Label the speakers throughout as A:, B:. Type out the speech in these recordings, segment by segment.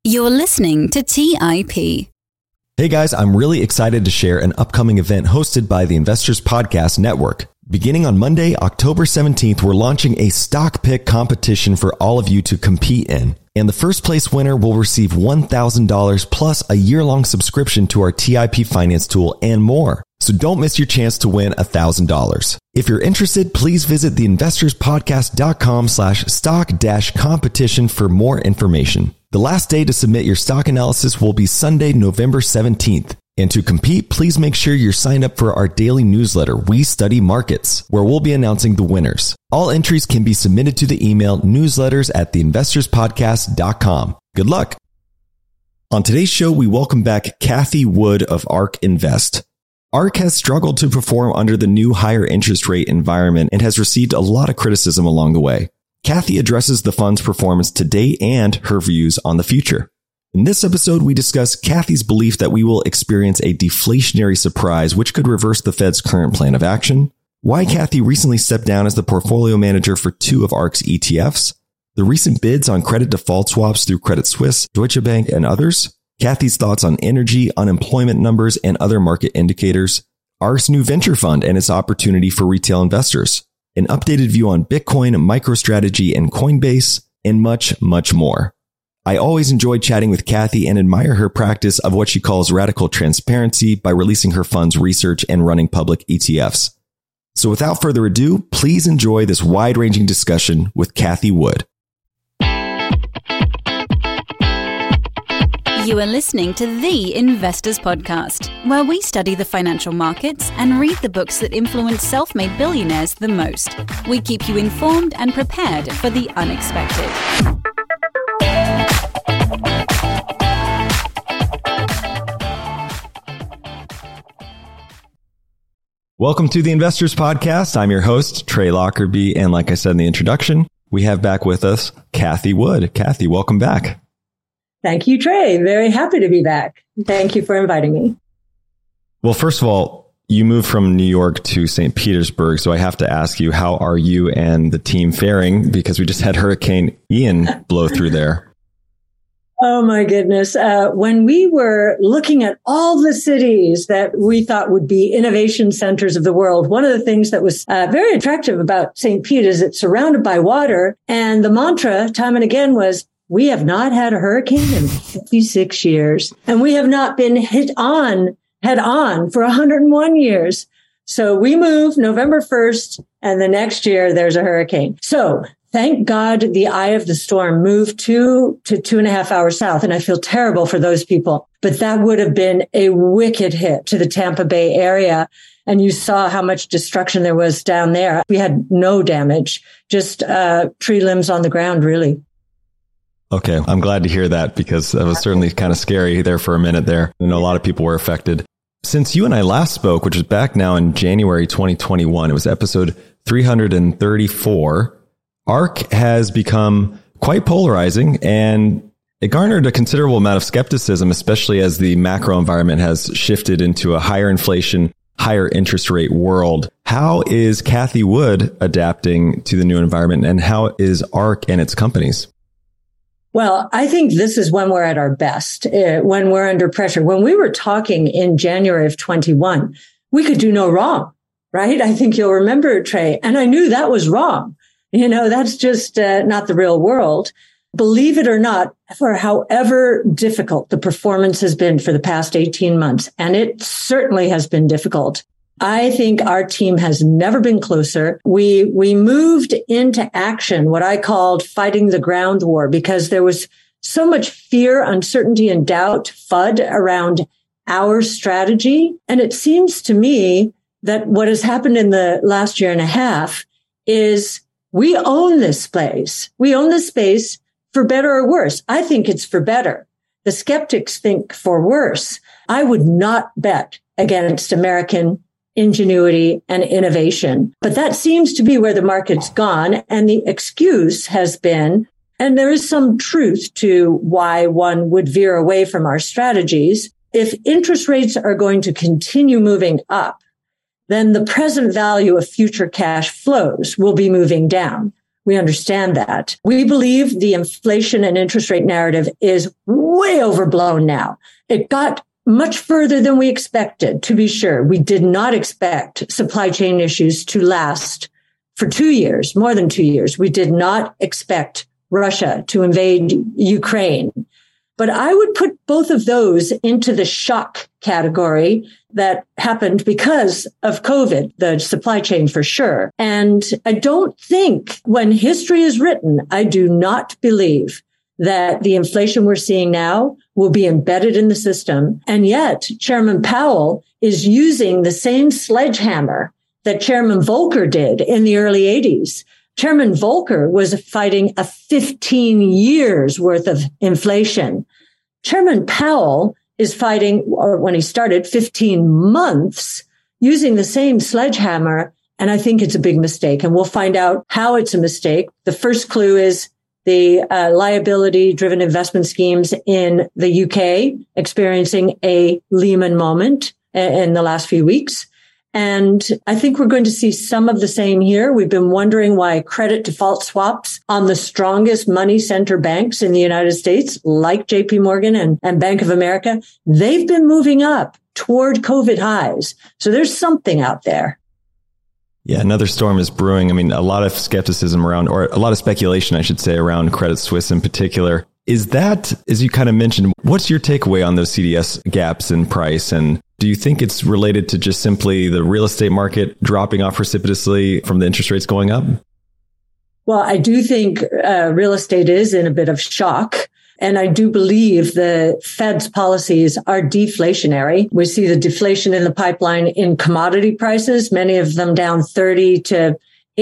A: You're listening to TIP.
B: Hey guys, I'm really excited to share an upcoming event hosted by the Investors Podcast Network. Beginning on Monday, October 17th, we're launching a stock pick competition for all of you to compete in. And the first place winner will receive $1,000 plus a year-long subscription to our TIP finance tool and more. So don't miss your chance to win $1,000. If you're interested, please visit theinvestorspodcast.com/stock-competition for more information. The last day to submit your stock analysis will be Sunday, November 17th. And to compete, please make sure you're signed up for our daily newsletter, We Study Markets, where we'll be announcing the winners. All entries can be submitted to the email newsletters@theinvestorspodcast.com. Good luck. On today's show, we welcome back Cathie Wood of ARK Invest. ARK has struggled to perform under the new higher interest rate environment and has received a lot of criticism along the way. Cathie addresses the fund's performance to date and her views on the future. In this episode, we discuss Cathie's belief that we will experience a deflationary surprise which could reverse the Fed's current plan of action, why Cathie recently stepped down as the portfolio manager for two of ARK's ETFs, the recent bids on credit default swaps through Credit Suisse, Deutsche Bank, and others, Cathie's thoughts on energy, unemployment numbers, and other market indicators, ARK's new venture fund and its opportunity for retail investors, an updated view on Bitcoin, MicroStrategy, and Coinbase, and much, much more. I always enjoy chatting with Cathie and admire her practice of what she calls radical transparency by releasing her fund's research and running public ETFs. So without further ado, please enjoy this wide-ranging discussion with Cathie Wood.
A: You are listening to The Investors Podcast, where we study the financial markets and read the books that influence self-made billionaires the most. We keep you informed and prepared for the unexpected.
B: Welcome to the Investors Podcast. I'm your host, Trey Lockerbie, and like I said in the introduction, we have back with us Cathie Wood. Cathie, welcome back.
C: Thank you, Trey. Very happy to be back. Thank you for inviting me.
B: Well, first of all, you moved from New York to St. Petersburg, so I have to ask you, how are you and the team faring? Because we just had Hurricane Ian blow through there.
C: Oh, my goodness. When we were looking at all the cities that we thought would be innovation centers of the world, one of the things that was very attractive about St. Pete is it's surrounded by water. And the mantra time and again was, we have not had a hurricane in 56 years, and we have not been head on for 101 years. So we moved November 1st, and the next year there's a hurricane. So thank God the eye of the storm moved 2 to 2.5 hours south. And I feel terrible for those people, but that would have been a wicked hit to the Tampa Bay area. And you saw how much destruction there was down there. We had no damage, just tree limbs on the ground, really.
B: Okay, I'm glad to hear that because that was certainly kind of scary there for a minute there. I know a lot of people were affected. Since you and I last spoke, which is back now in January 2021, it was episode 334, ARK has become quite polarizing and it garnered a considerable amount of skepticism, especially as the macro environment has shifted into a higher inflation, higher interest rate world. How is Cathie Wood adapting to the new environment, and how is ARK and its companies?
C: Well, I think this is when we're at our best, when we're under pressure. When we were talking in January of 21, we could do no wrong, right? I think you'll remember, Trey. And I knew that was wrong. You know, that's just not the real world. Believe it or not, for however difficult the performance has been for the past 18 months, and it certainly has been difficult, I think our team has never been closer. We moved into action, what I called fighting the ground war, because there was so much fear, uncertainty, and doubt, FUD, around our strategy. And it seems to me that what has happened in the last year and a half is we own this space. We own this space for better or worse. I think it's for better. The skeptics think for worse. I would not bet against American ingenuity and innovation. But that seems to be where the market's gone. And the excuse has been, and there is some truth to why one would veer away from our strategies. If interest rates are going to continue moving up, then the present value of future cash flows will be moving down. We understand that. We believe the inflation and interest rate narrative is way overblown now. It got much further than we expected, to be sure. We did not expect supply chain issues to last for 2 years, more than 2 years. We did not expect Russia to invade Ukraine. But I would put both of those into the shock category that happened because of COVID, the supply chain for sure. And I don't think when history is written, I do not believe that the inflation we're seeing now will be embedded in the system. And yet Chairman Powell is using the same sledgehammer that Chairman Volcker did in the early 80s. Chairman Volcker was fighting a 15 years worth of inflation. Chairman Powell is fighting, or when he started, 15 months using the same sledgehammer. And I think it's a big mistake. And we'll find out how it's a mistake. The first clue is the liability-driven investment schemes in the UK experiencing a Lehman moment in the last few weeks. And I think we're going to see some of the same here. We've been wondering why credit default swaps on the strongest money center banks in the United States, like JP Morgan and Bank of America, they've been moving up toward COVID highs. So there's something out there.
B: Yeah, another storm is brewing. I mean, a lot of skepticism around, or a lot of speculation, I should say, around Credit Suisse in particular. Is that, as you kind of mentioned, what's your takeaway on those CDS gaps in price? And do you think it's related to just simply the real estate market dropping off precipitously from the interest rates going up?
C: Well, I do think real estate is in a bit of shock. And I do believe the Fed's policies are deflationary. We see the deflation in the pipeline in commodity prices, many of them down 30 to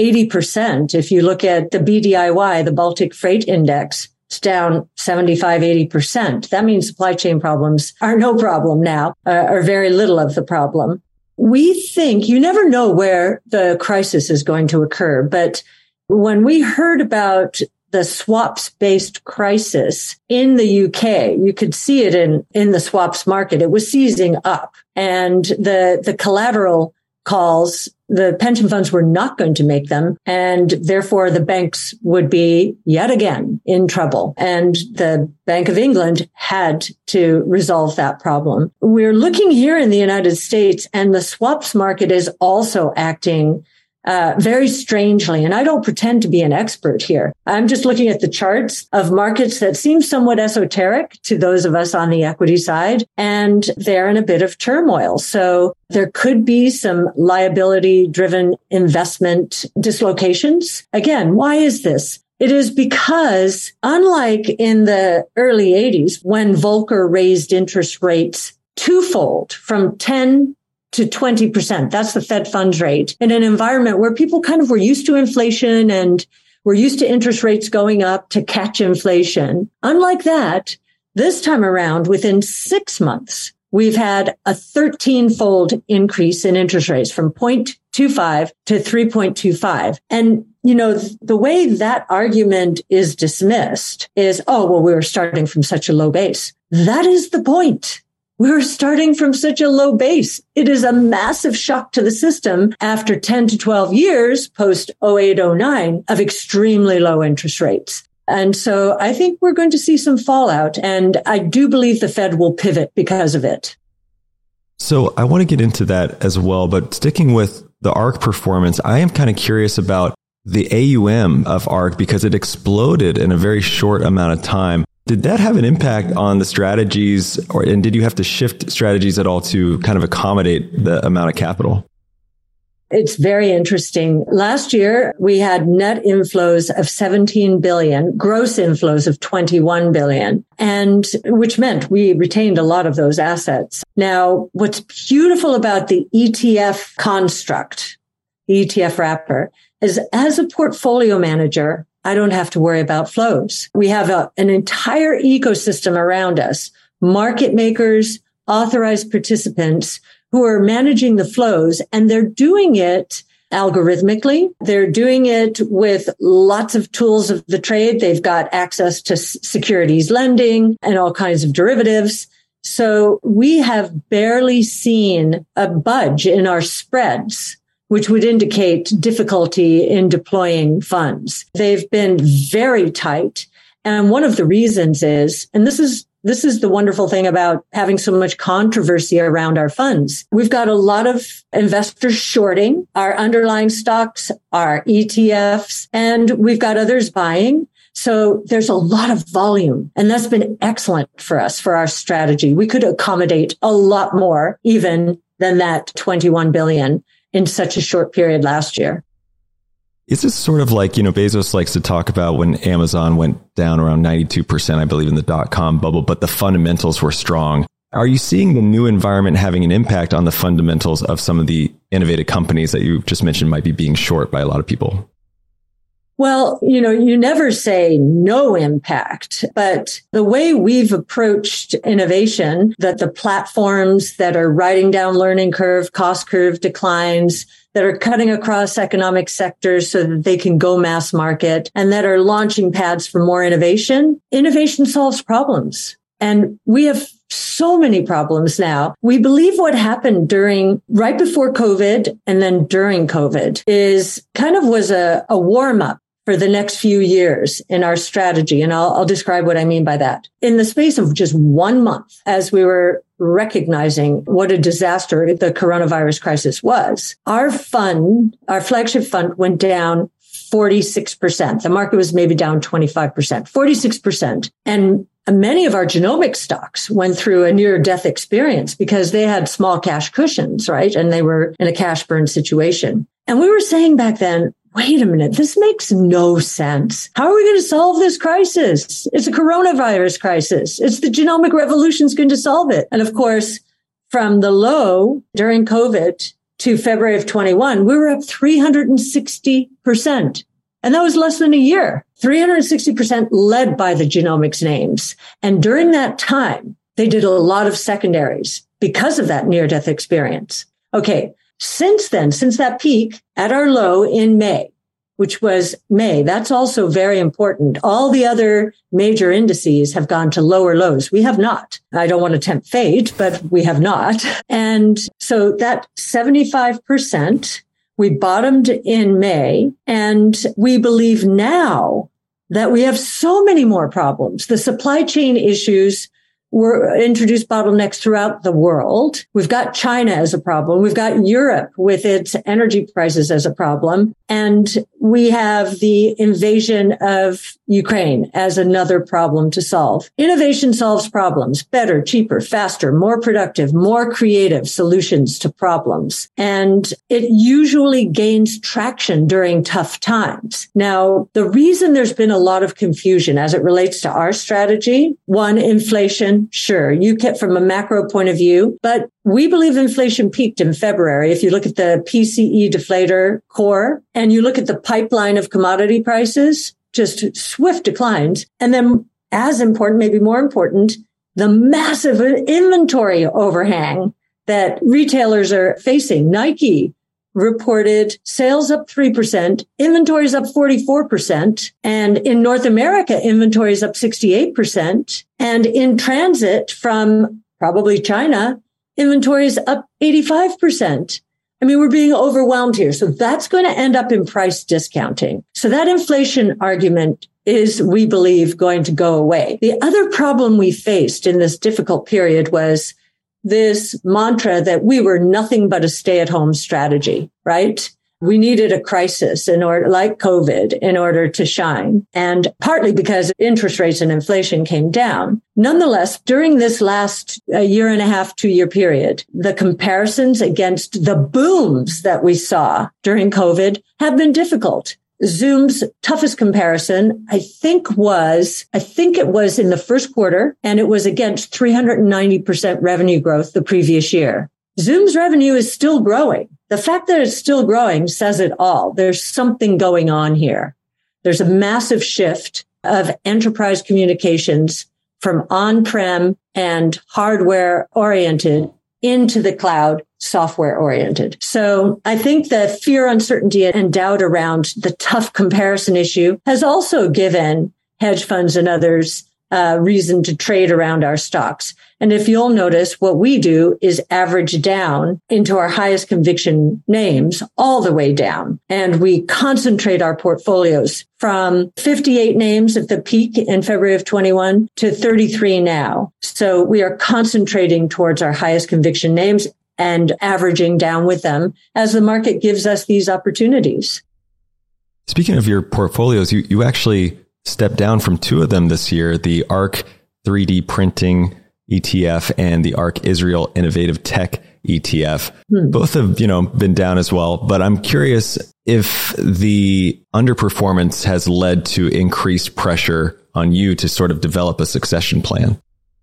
C: 80%. If you look at the BDIY, the Baltic Freight Index, it's down 75, 80%. That means supply chain problems are no problem now, or very little of the problem. We think you never know where the crisis is going to occur. But when we heard about the swaps-based crisis in the UK, you could see it in the swaps market. It was seizing up, and the collateral calls, the pension funds were not going to make them, and therefore the banks would be yet again in trouble. And the Bank of England had to resolve that problem. We're looking here in the United States, and the swaps market is also acting very strangely. And I don't pretend to be an expert here. I'm just looking at the charts of markets that seem somewhat esoteric to those of us on the equity side, and they're in a bit of turmoil. So there could be some liability-driven investment dislocations. Again, why is this? It is because, unlike in the early 80s, when Volcker raised interest rates twofold from 10 to 20%. That's the Fed funds rate in an environment where people kind of were used to inflation and were used to interest rates going up to catch inflation. Unlike that, this time around, within 6 months, we've had a 13-fold increase in interest rates from 0.25 to 3.25. And, you know, the way that argument is dismissed is, oh, well, we were starting from such a low base. That is the point. We're starting from such a low base. It is a massive shock to the system after 10 to 12 years post 0809 of extremely low interest rates. And so I think we're going to see some fallout, and I do believe the Fed will pivot because of it.
B: So I want to get into that as well, but sticking with the ARK performance, I am kind of curious about the AUM of ARK because it exploded in a very short amount of time. Did that have an impact on the strategies, and did you have to shift strategies at all to kind of accommodate the amount of capital?
C: It's very interesting. Last year, we had net inflows of 17 billion, gross inflows of 21 billion, and which meant we retained a lot of those assets. Now, what's beautiful about the ETF construct, the ETF wrapper, is as a portfolio manager, I don't have to worry about flows. We have an entire ecosystem around us, market makers, authorized participants who are managing the flows, and they're doing it algorithmically. They're doing it with lots of tools of the trade. They've got access to securities lending and all kinds of derivatives. So we have barely seen a budge in our spreads, which would indicate difficulty in deploying funds. They've been very tight. And one of the reasons is, and this is this is the wonderful thing about having so much controversy around our funds. We've got a lot of investors shorting our underlying stocks, our ETFs, and we've got others buying. So there's a lot of volume, and that's been excellent for us, for our strategy. We could accommodate a lot more even than that 21 billion in such a short period last year.
B: Is this sort of like, Bezos likes to talk about when Amazon went down around 92%, I believe, in the dot-com bubble, but the fundamentals were strong. Are you seeing the new environment having an impact on the fundamentals of some of the innovative companies that you just mentioned might be being short by a lot of people?
C: Well, you never say no impact, but the way we've approached innovation, that the platforms that are writing down learning curve, cost curve declines, that are cutting across economic sectors so that they can go mass market, and that are launching pads for more innovation, innovation solves problems. And we have so many problems now. We believe what happened right before COVID and then during COVID was a warm up for the next few years in our strategy. And I'll describe what I mean by that. In the space of just 1 month, as we were recognizing what a disaster the coronavirus crisis was, our flagship fund went down 46%. The market was maybe down 25%, 46%. And many of our genomic stocks went through a near-death experience because they had small cash cushions, right? And they were in a cash burn situation. And we were saying back then, wait a minute, this makes no sense. How are we going to solve this crisis? It's a coronavirus crisis. It's the genomic revolution's going to solve it. And of course, from the low during COVID to February of 21, we were up 360%. And that was less than a year, 360% led by the genomics names. And during that time, they did a lot of secondaries because of that near-death experience. Okay. Since then, since that peak at our low in May, which was May, that's also very important. All the other major indices have gone to lower lows. We have not. I don't want to tempt fate, but we have not. And so that 75%, we bottomed in May, and we believe now that we have so many more problems. The supply chain issues were introduced bottlenecks throughout the world. We've got China as a problem. We've got Europe with its energy prices as a problem. And we have the invasion of Ukraine as another problem to solve. Innovation solves problems better, cheaper, faster, more productive, more creative solutions to problems. And it usually gains traction during tough times. Now, the reason there's been a lot of confusion as it relates to our strategy, one, inflation, sure, you get from a macro point of view, but we believe inflation peaked in February. If you look at the PCE deflator core and you look at the pipeline of commodity prices, just swift declines. And then as important, maybe more important, the massive inventory overhang that retailers are facing. Nike reported sales up 3%, inventories up 44%. And in North America, inventories up 68%. And in transit from probably China, inventories up 85%. I mean, we're being overwhelmed here. So that's going to end up in price discounting. So that inflation argument is, we believe, going to go away. The other problem we faced in this difficult period was this mantra that we were nothing but a stay-at-home strategy, right? We needed a crisis like COVID, in order to shine. And partly because interest rates and inflation came down. Nonetheless, during this last year and a half, 2-year period, the comparisons against the booms that we saw during COVID have been difficult. Zoom's toughest comparison, I think it was in the first quarter, and it was against 390% revenue growth the previous year. Zoom's revenue is still growing. The fact that it's still growing says it all. There's something going on here. There's a massive shift of enterprise communications from on-prem and hardware oriented into the cloud, software oriented. So I think the fear, uncertainty, and doubt around the tough comparison issue has also given hedge funds and others reason to trade around our stocks. And if you'll notice, what we do is average down into our highest conviction names all the way down. And we concentrate our portfolios from 58 names at the peak in February of 21 to 33 now. So we are concentrating towards our highest conviction names and averaging down with them as the market gives us these opportunities.
B: Speaking of your portfolios, you actually stepped down from two of them this year, the ARK 3D printing ETF and the ARK Israel Innovative Tech ETF. Both have, been down as well. But I'm curious if the underperformance has led to increased pressure on you to sort of develop a succession plan.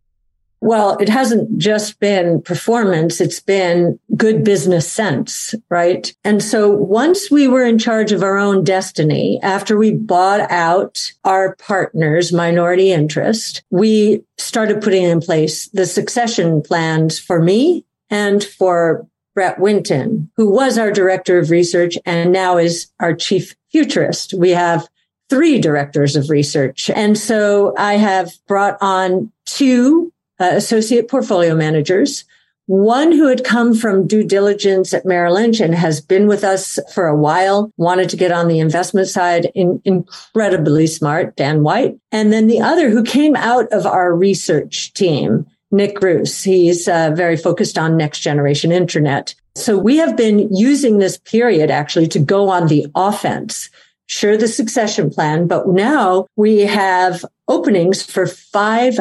C: Well, it hasn't just been performance. It's been good business sense, right? And so once we were in charge of our own destiny, after we bought out our partner's minority interest, we started putting in place the succession plans for me and for Brett Winton, who was our director of research and now is our chief futurist. We have 3 directors of research. And so I have brought on 2 associate portfolio managers, one who had come from due diligence at Merrill Lynch and has been with us for a while, wanted to get on the investment side, incredibly smart, Dan White. And then the other who came out of our research team, Nick Roos. He's very focused on next generation internet. So we have been using this period actually to go on the offense. Sure, the succession plan, but now we have openings for 5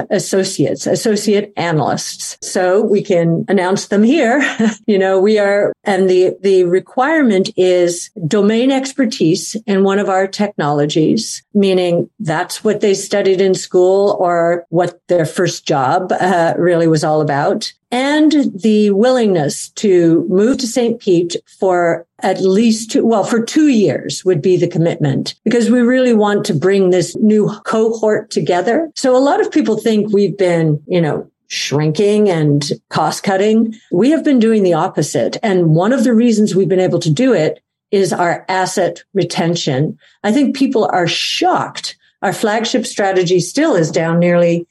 C: associate analysts. So we can announce them here. We are, and the requirement is domain expertise in one of our technologies, meaning that's what they studied in school or what their first job really was all about. And the willingness to move to St. Pete for at least 2 years would be the commitment, because we really want to bring this new cohort together. So a lot of people think we've been, shrinking and cost cutting. We have been doing the opposite. And one of the reasons we've been able to do it is our asset retention. I think people are shocked. Our flagship strategy still is down nearly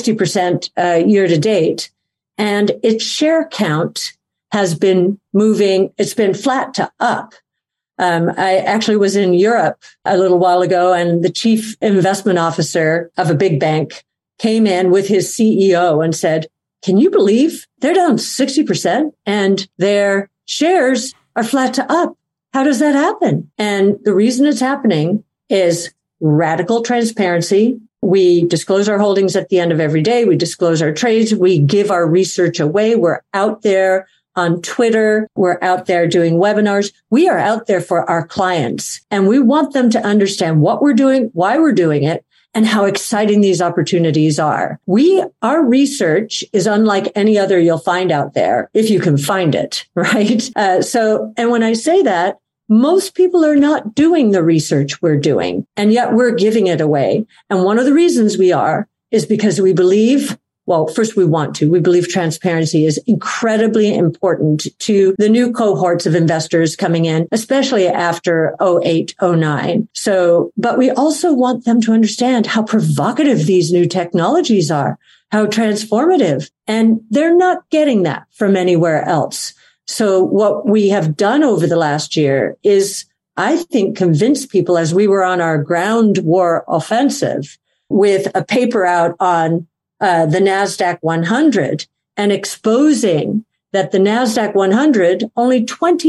C: 60% year to date. And its share count has been moving. It's been flat to up. I actually was in Europe a little while ago, and the chief investment officer of a big bank came in with his CEO and said, "Can you believe they're down 60% and their shares are flat to up? How does that happen?" And the reason it's happening is radical transparency. We disclose our holdings at the end of every day. We disclose our trades. We give our research away. We're out there on Twitter. We're out there doing webinars. We are out there for our clients, and we want them to understand what we're doing, why we're doing it, and how exciting these opportunities are. Our research is unlike any other you'll find out there, if you can find it, right? And when I say that, most people are not doing the research we're doing, and yet we're giving it away. And one of the reasons we are is because we believe, first we believe transparency is incredibly important to the new cohorts of investors coming in, especially after 08, 09. But we also want them to understand how provocative these new technologies are, how transformative, and they're not getting that from anywhere else. So what we have done over the last year is, I think, convince people, as we were on our ground war offensive with a paper out on the NASDAQ 100 and exposing that the NASDAQ 100, only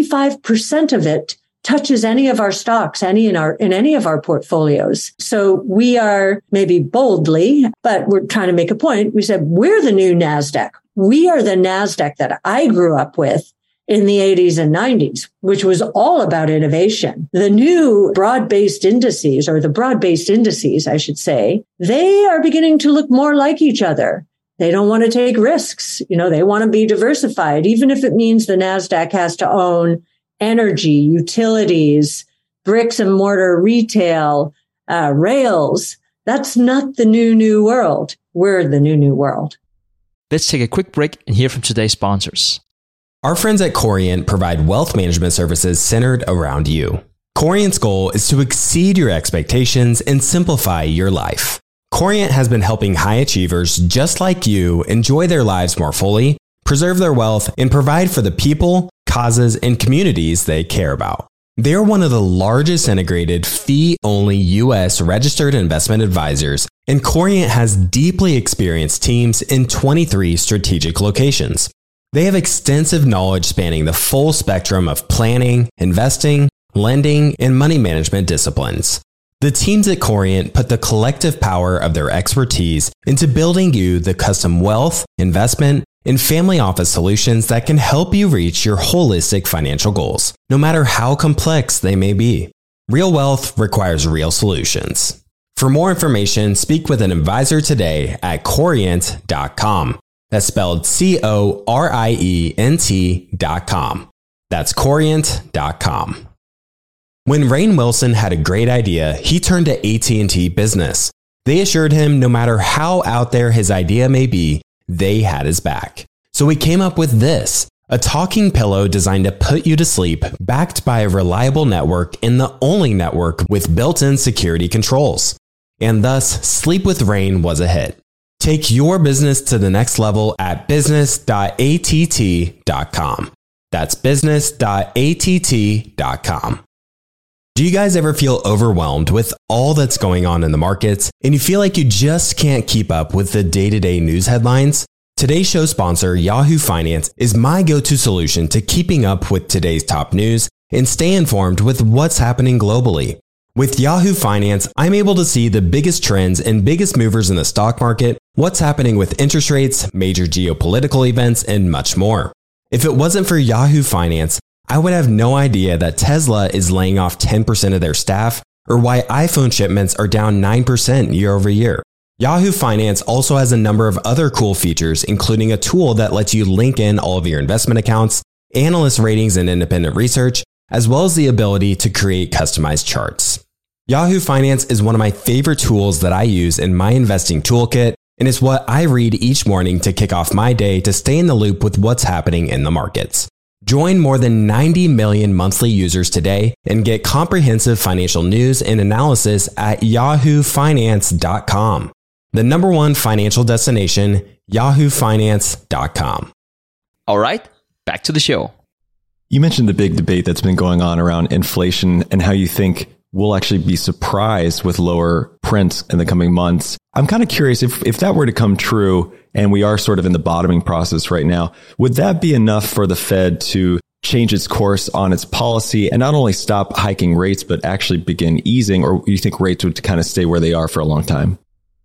C: 25% of it touches any of our stocks, in any of our portfolios. So we are maybe boldly, but we're trying to make a point. We said, we're the new NASDAQ. We are the NASDAQ that I grew up with in the 80s and 90s, which was all about innovation. The new broad-based indices, or the broad-based indices, I should say, they are beginning to look more like each other. They don't want to take risks. They want to be diversified, even if it means the NASDAQ has to own energy, utilities, bricks and mortar retail, rails. That's not the new world. We're the new world.
D: Let's take a quick break and hear from today's sponsors.
E: Our friends at Corient provide wealth management services centered around you. Corient's goal is to exceed your expectations and simplify your life. Corient has been helping high achievers just like you enjoy their lives more fully, preserve their wealth, and provide for the people, causes, and communities they care about. They're one of the largest integrated fee-only U.S. registered investment advisors, and Corient has deeply experienced teams in 23 strategic locations. They have extensive knowledge spanning the full spectrum of planning, investing, lending, and money management disciplines. The teams at Corient put the collective power of their expertise into building you the custom wealth, investment, and family office solutions that can help you reach your holistic financial goals, no matter how complex they may be. Real wealth requires real solutions. For more information, speak with an advisor today at Corient.com. That's spelled Corient.com. That's Corient.com. When Rainn Wilson had a great idea, he turned to AT&T Business. They assured him no matter how out there his idea may be, they had his back. So he came up with this, a talking pillow designed to put you to sleep, backed by a reliable network and the only network with built-in security controls. And thus, Sleep with Rainn was a hit. Take your business to the next level at business.att.com. That's business.att.com. Do you guys ever feel overwhelmed with all that's going on in the markets and you feel like you just can't keep up with the day-to-day news headlines? Today's show sponsor, Yahoo Finance, is my go-to solution to keeping up with today's top news and stay informed with what's happening globally. With Yahoo Finance, I'm able to see the biggest trends and biggest movers in the stock market, what's happening with interest rates, major geopolitical events, and much more. If it wasn't for Yahoo Finance, I would have no idea that Tesla is laying off 10% of their staff or why iPhone shipments are down 9% year over year. Yahoo Finance also has a number of other cool features, including a tool that lets you link in all of your investment accounts, analyst ratings and independent research, as well as the ability to create customized charts. Yahoo Finance is one of my favorite tools that I use in my investing toolkit, and it's what I read each morning to kick off my day to stay in the loop with what's happening in the markets. Join more than 90 million monthly users today and get comprehensive financial news and analysis at yahoofinance.com. The number one financial destination, yahoofinance.com.
D: All right, back to the show.
B: You mentioned the big debate that's been going on around inflation and how you think we'll actually be surprised with lower prints in the coming months. I'm kind of curious if that were to come true, and we are sort of in the bottoming process right now, would that be enough for the Fed to change its course on its policy and not only stop hiking rates, but actually begin easing? Or you think rates would kind of stay where they are for a long time?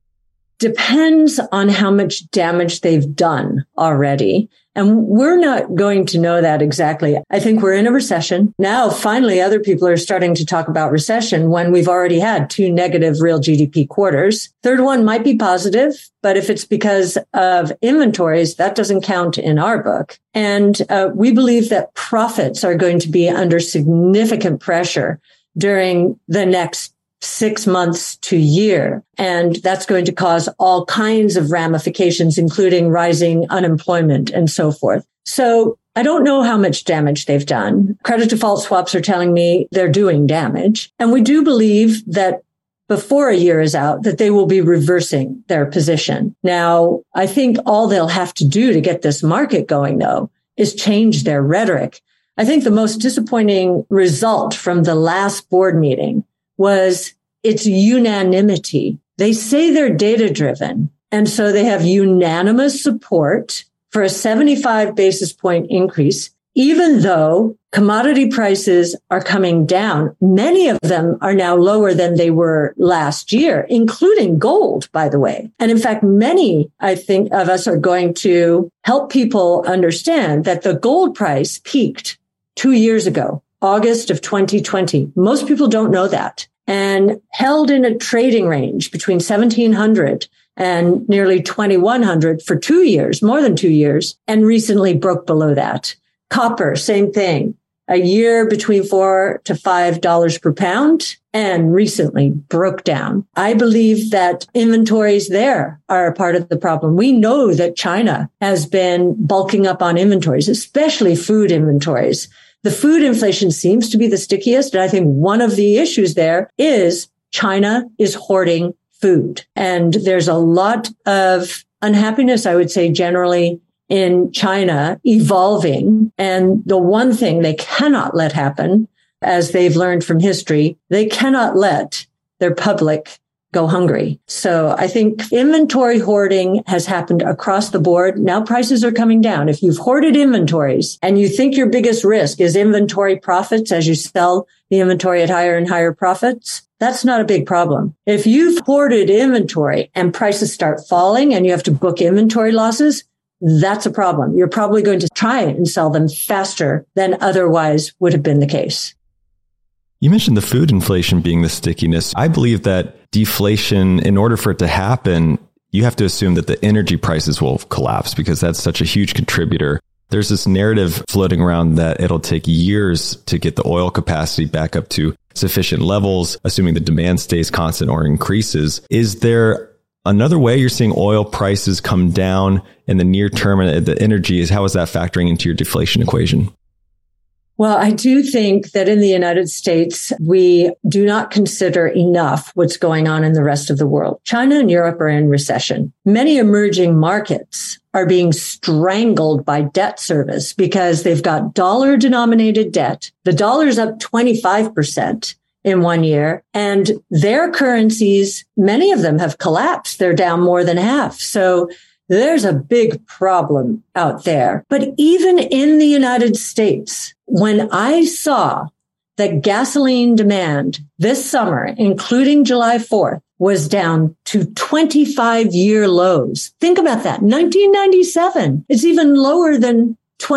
C: Depends on how much damage they've done already. And we're not going to know that exactly. I think we're in a recession. Now, finally, other people are starting to talk about recession when we've already had 2 negative real GDP quarters. Third one might be positive, but if it's because of inventories, that doesn't count in our book. And we believe that profits are going to be under significant pressure during the next 6 months to year. And that's going to cause all kinds of ramifications, including rising unemployment and so forth. So I don't know how much damage they've done. Credit default swaps are telling me they're doing damage. And we do believe that before a year is out, that they will be reversing their position. Now, I think all they'll have to do to get this market going, though, is change their rhetoric. I think the most disappointing result from the last board meeting was its unanimity. They say they're data-driven, and so they have unanimous support for a 75 basis point increase, even though commodity prices are coming down. Many of them are now lower than they were last year, including gold, by the way. And in fact, many, I think, of us are going to help people understand that the gold price peaked 2 years ago, August of 2020. Most people don't know that. And held in a trading range between 1,700 and nearly 2,100 for 2 years, more than 2 years, and recently broke below that. Copper, same thing, a year between $4 to $5 per pound, and recently broke down. I believe that inventories there are a part of the problem. We know that China has been bulking up on inventories, especially food inventories. The food inflation seems to be the stickiest. And I think one of the issues there is China is hoarding food. And there's a lot of unhappiness, I would say, generally in China evolving. And the one thing they cannot let happen, as they've learned from history, they cannot let their public go hungry. So I think inventory hoarding has happened across the board. Now prices are coming down. If you've hoarded inventories and you think your biggest risk is inventory profits as you sell the inventory at higher and higher profits, that's not a big problem. If you've hoarded inventory and prices start falling and you have to book inventory losses, that's a problem. You're probably going to try and sell them faster than otherwise would have been the case.
B: You mentioned the food inflation being the stickiness. I believe that deflation, in order for it to happen, you have to assume that the energy prices will collapse because that's such a huge contributor. There's this narrative floating around that it'll take years to get the oil capacity back up to sufficient levels, assuming the demand stays constant or increases. Is there another way you're seeing oil prices come down in the near term? And the energy how is that factoring into your deflation equation?
C: Well, I do think that in the United States, we do not consider enough what's going on in the rest of the world. China and Europe are in recession. Many emerging markets are being strangled by debt service because they've got dollar-denominated debt. The dollar's up 25% in 1 year, and their currencies, many of them have collapsed. They're down more than half. So there's a big problem out there. But even in the United States, when I saw that gasoline demand this summer, including July 4th, was down to 25-year lows. Think about that. 1997. It's even lower than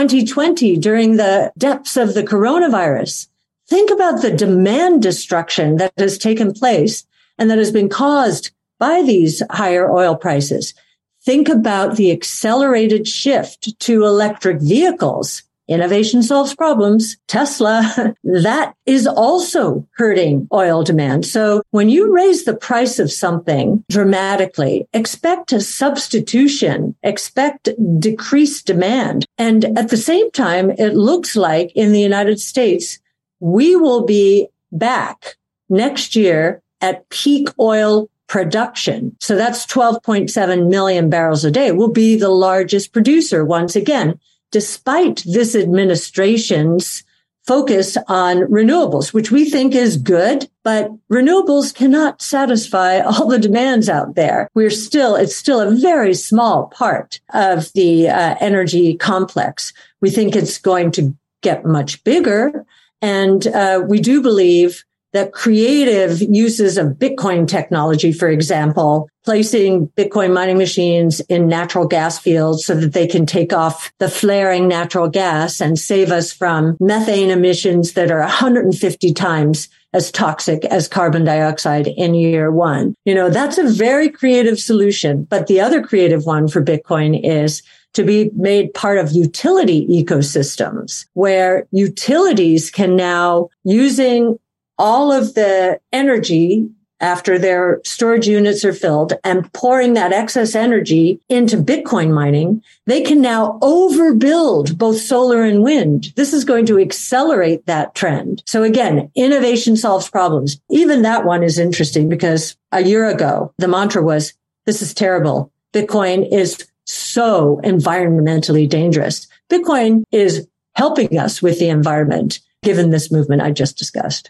C: 2020 during the depths of the coronavirus. Think about the demand destruction that has taken place and that has been caused by these higher oil prices. Think about the accelerated shift to electric vehicles. Innovation solves problems. Tesla, that is also hurting oil demand. So when you raise the price of something dramatically, expect a substitution, expect decreased demand. And at the same time, it looks like in the United States, we will be back next year at peak oil production. So that's 12.7 million barrels a day. We'll be the largest producer once again, despite this administration's focus on renewables, which we think is good, but renewables cannot satisfy all the demands out there. It's still a very small part of the energy complex. We think it's going to get much bigger. And we do believe that creative uses of Bitcoin technology, for example, placing Bitcoin mining machines in natural gas fields so that they can take off the flaring natural gas and save us from methane emissions that are 150 times as toxic as carbon dioxide in year one. That's a very creative solution. But the other creative one for Bitcoin is to be made part of utility ecosystems where utilities can now, using all of the energy after their storage units are filled and pouring that excess energy into Bitcoin mining, they can now overbuild both solar and wind. This is going to accelerate that trend. So again, innovation solves problems. Even that one is interesting because a year ago, the mantra was, this is terrible. Bitcoin is so environmentally dangerous. Bitcoin is helping us with the environment, given this movement I just discussed.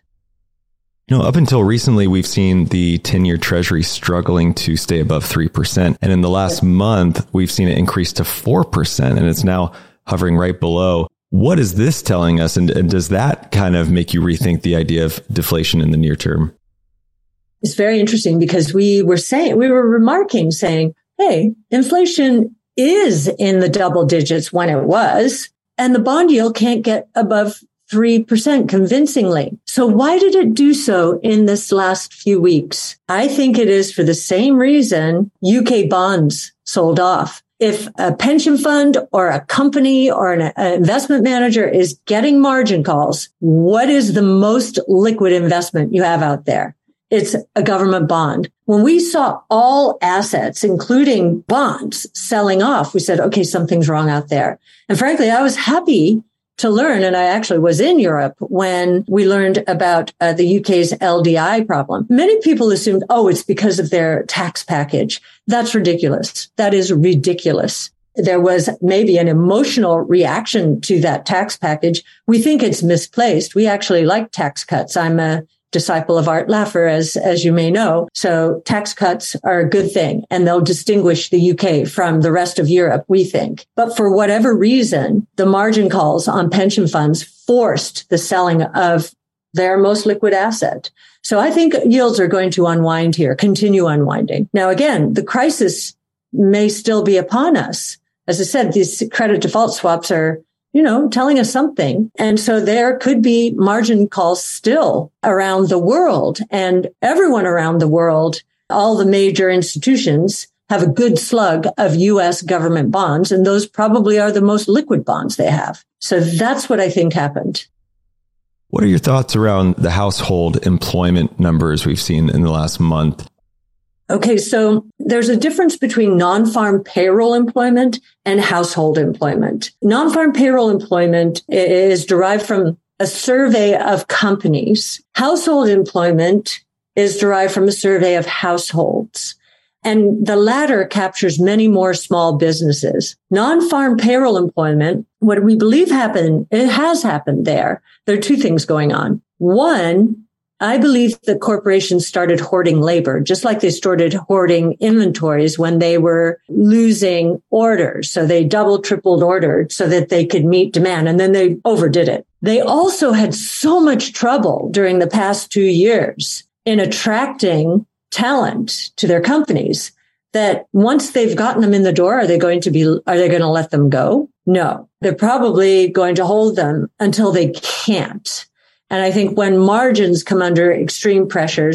B: Up until recently, we've seen the 10-year Treasury struggling to stay above 3%. And in the last month, we've seen it increase to 4%, and it's now hovering right below. What is this telling us? And does that kind of make you rethink the idea of deflation in the near term?
C: It's very interesting because we were remarking saying, hey, inflation is in the double digits when it was, and the bond yield can't get above 3% convincingly. So why did it do so in this last few weeks? I think it is for the same reason UK bonds sold off. If a pension fund or a company or an investment manager is getting margin calls, what is the most liquid investment you have out there? It's a government bond. When we saw all assets, including bonds, selling off, we said, okay, something's wrong out there. And frankly, I was happy to learn, and I actually was in Europe when we learned about the UK's LDI problem. Many people assumed, it's because of their tax package. That's ridiculous. That is ridiculous. There was maybe an emotional reaction to that tax package. We think it's misplaced. We actually like tax cuts. I'm a disciple of Art Laffer, as you may know. So tax cuts are a good thing, and they'll distinguish the UK from the rest of Europe, we think. But for whatever reason, the margin calls on pension funds forced the selling of their most liquid asset. So I think yields are going to unwind here, continue unwinding. Now, again, the crisis may still be upon us. As I said, these credit default swaps are telling us something. And so there could be margin calls still around the world, and everyone around the world, all the major institutions have a good slug of U.S. government bonds, and those probably are the most liquid bonds they have. So that's what I think happened.
B: What are your thoughts around the household employment numbers we've seen in the last month?
C: Okay, so there's a difference between non-farm payroll employment and household employment. Non-farm payroll employment is derived from a survey of companies. Household employment is derived from a survey of households. And the latter captures many more small businesses. Non-farm payroll employment, what we believe happened, it has happened there. There are two things going on. One, I believe that corporations started hoarding labor, just like they started hoarding inventories when they were losing orders. So they double, tripled ordered so that they could meet demand, and then they overdid it. They also had so much trouble during the past 2 years in attracting talent to their companies that once they've gotten them in the door, are they going to let them go? No, they're probably going to hold them until they can't. And I think when margins come under extreme pressure,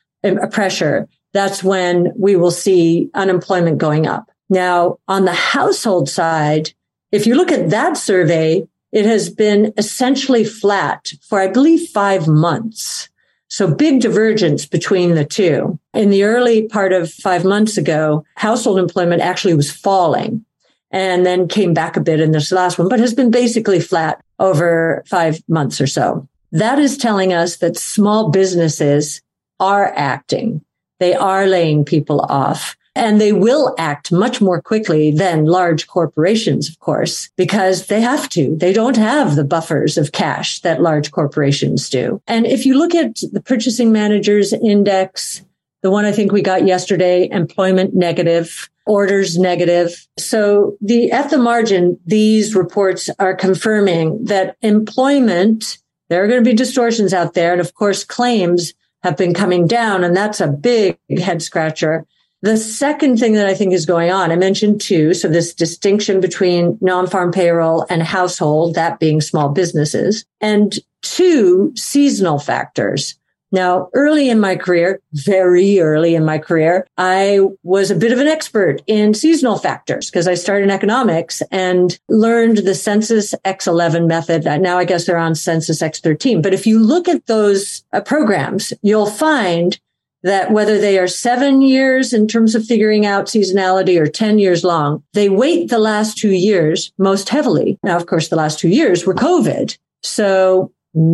C: that's when we will see unemployment going up. Now, on the household side, if you look at that survey, it has been essentially flat for, I believe, 5 months. So big divergence between the two. In the early part of 5 months ago, household employment actually was falling and then came back a bit in this last one, but has been basically flat over 5 months or so. That is telling us that small businesses are acting. They are laying people off, and they will act much more quickly than large corporations, of course, because they have to. They don't have the buffers of cash that large corporations do. And if you look at the Purchasing Managers Index, the one I think we got yesterday, employment negative, orders negative. So at the margin, these reports are confirming that employment, there are going to be distortions out there. And of course, claims have been coming down, and that's a big head scratcher. The second thing that I think is going on, I mentioned two. So this distinction between non-farm payroll and household, that being small businesses, and two, seasonal factors. Now, early in my career, very early in my career, I was a bit of an expert in seasonal factors because I started in economics and learned the Census X11 method. Now I guess they're on Census X13. But if you look at those programs, you'll find that whether they are 7 years in terms of figuring out seasonality or 10 years long, they weight the last 2 years most heavily. Now, of course, the last 2 years were COVID. So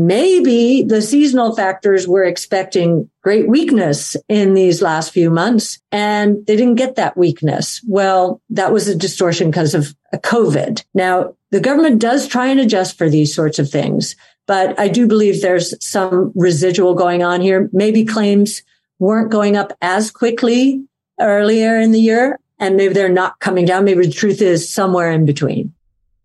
C: maybe the seasonal factors were expecting great weakness in these last few months, and they didn't get that weakness. Well, that was a distortion because of COVID. Now, the government does try and adjust for these sorts of things, but I do believe there's some residual going on here. Maybe claims weren't going up as quickly earlier in the year, and maybe they're not coming down. Maybe the truth is somewhere in between.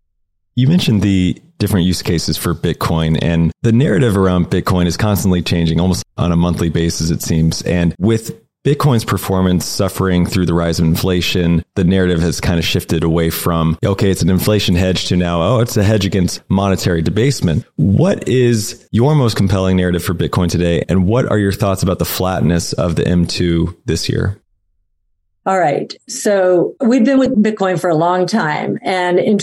B: You mentioned the different use cases for Bitcoin, and the narrative around Bitcoin is constantly changing almost on a monthly basis, it seems. And with Bitcoin's performance suffering through the rise of inflation, the narrative has kind of shifted away from, okay, it's an inflation hedge to now, oh, it's a hedge against monetary debasement. What is your most compelling narrative for Bitcoin today? And what are your thoughts about the flatness of the M2 this year?
C: All right. So we've been with Bitcoin for a long time. And in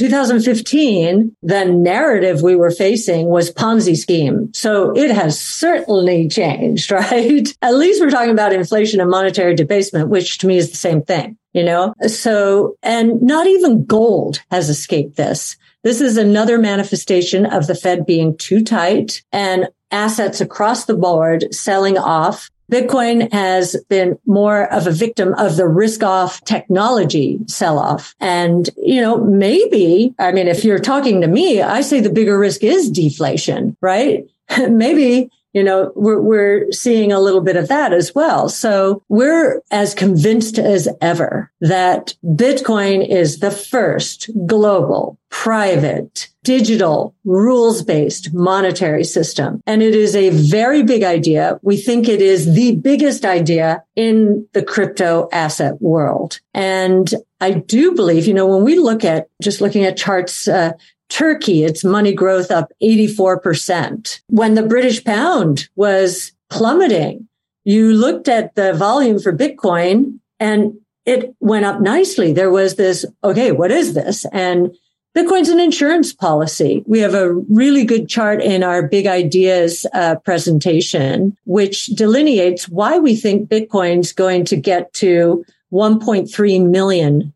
C: 2015, the narrative we were facing was Ponzi scheme. So it has certainly changed, right? At least we're talking about inflation and monetary debasement, which to me is the same thing, you know? So, and not even gold has escaped this. This is another manifestation of the Fed being too tight and assets across the board selling off. Bitcoin has been more of a victim of the risk-off technology sell-off. And, maybe, if you're talking to me, I say the bigger risk is deflation, right? Maybe, we're seeing a little bit of that as well. So we're as convinced as ever that Bitcoin is the first global, private, digital, rules-based monetary system. And it is a very big idea. We think it is the biggest idea in the crypto asset world. And I do believe, when we looking at charts, Turkey, its money growth up 84%. When the British pound was plummeting, you looked at the volume for Bitcoin and it went up nicely. There was this, okay, what is this? And Bitcoin's an insurance policy. We have a really good chart in our Big Ideas presentation, which delineates why we think Bitcoin's going to get to $1.3 million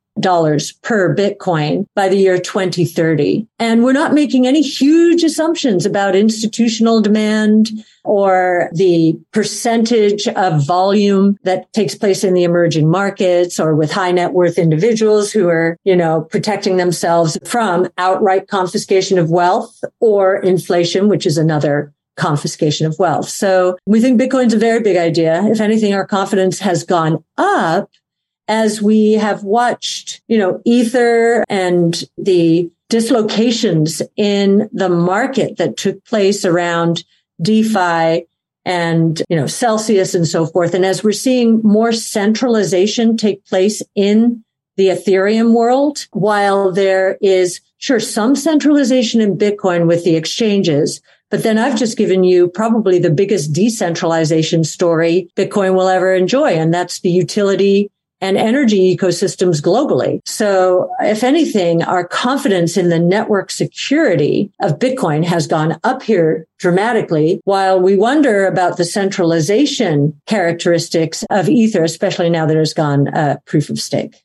C: per Bitcoin by the year 2030. And we're not making any huge assumptions about institutional demand or the percentage of volume that takes place in the emerging markets or with high net worth individuals who are, protecting themselves from outright confiscation of wealth or inflation, which is another confiscation of wealth. So we think Bitcoin's a very big idea. If anything, our confidence has gone up as we have watched, Ether and the dislocations in the market that took place around DeFi and, Celsius and so forth. And as we're seeing more centralization take place in the Ethereum world, while there is some centralization in Bitcoin with the exchanges, but then I've just given you probably the biggest decentralization story Bitcoin will ever enjoy. And that's the utility and energy ecosystems globally. So if anything, our confidence in the network security of Bitcoin has gone up here dramatically, while we wonder about the centralization characteristics of Ether, especially now that it's gone proof of stake.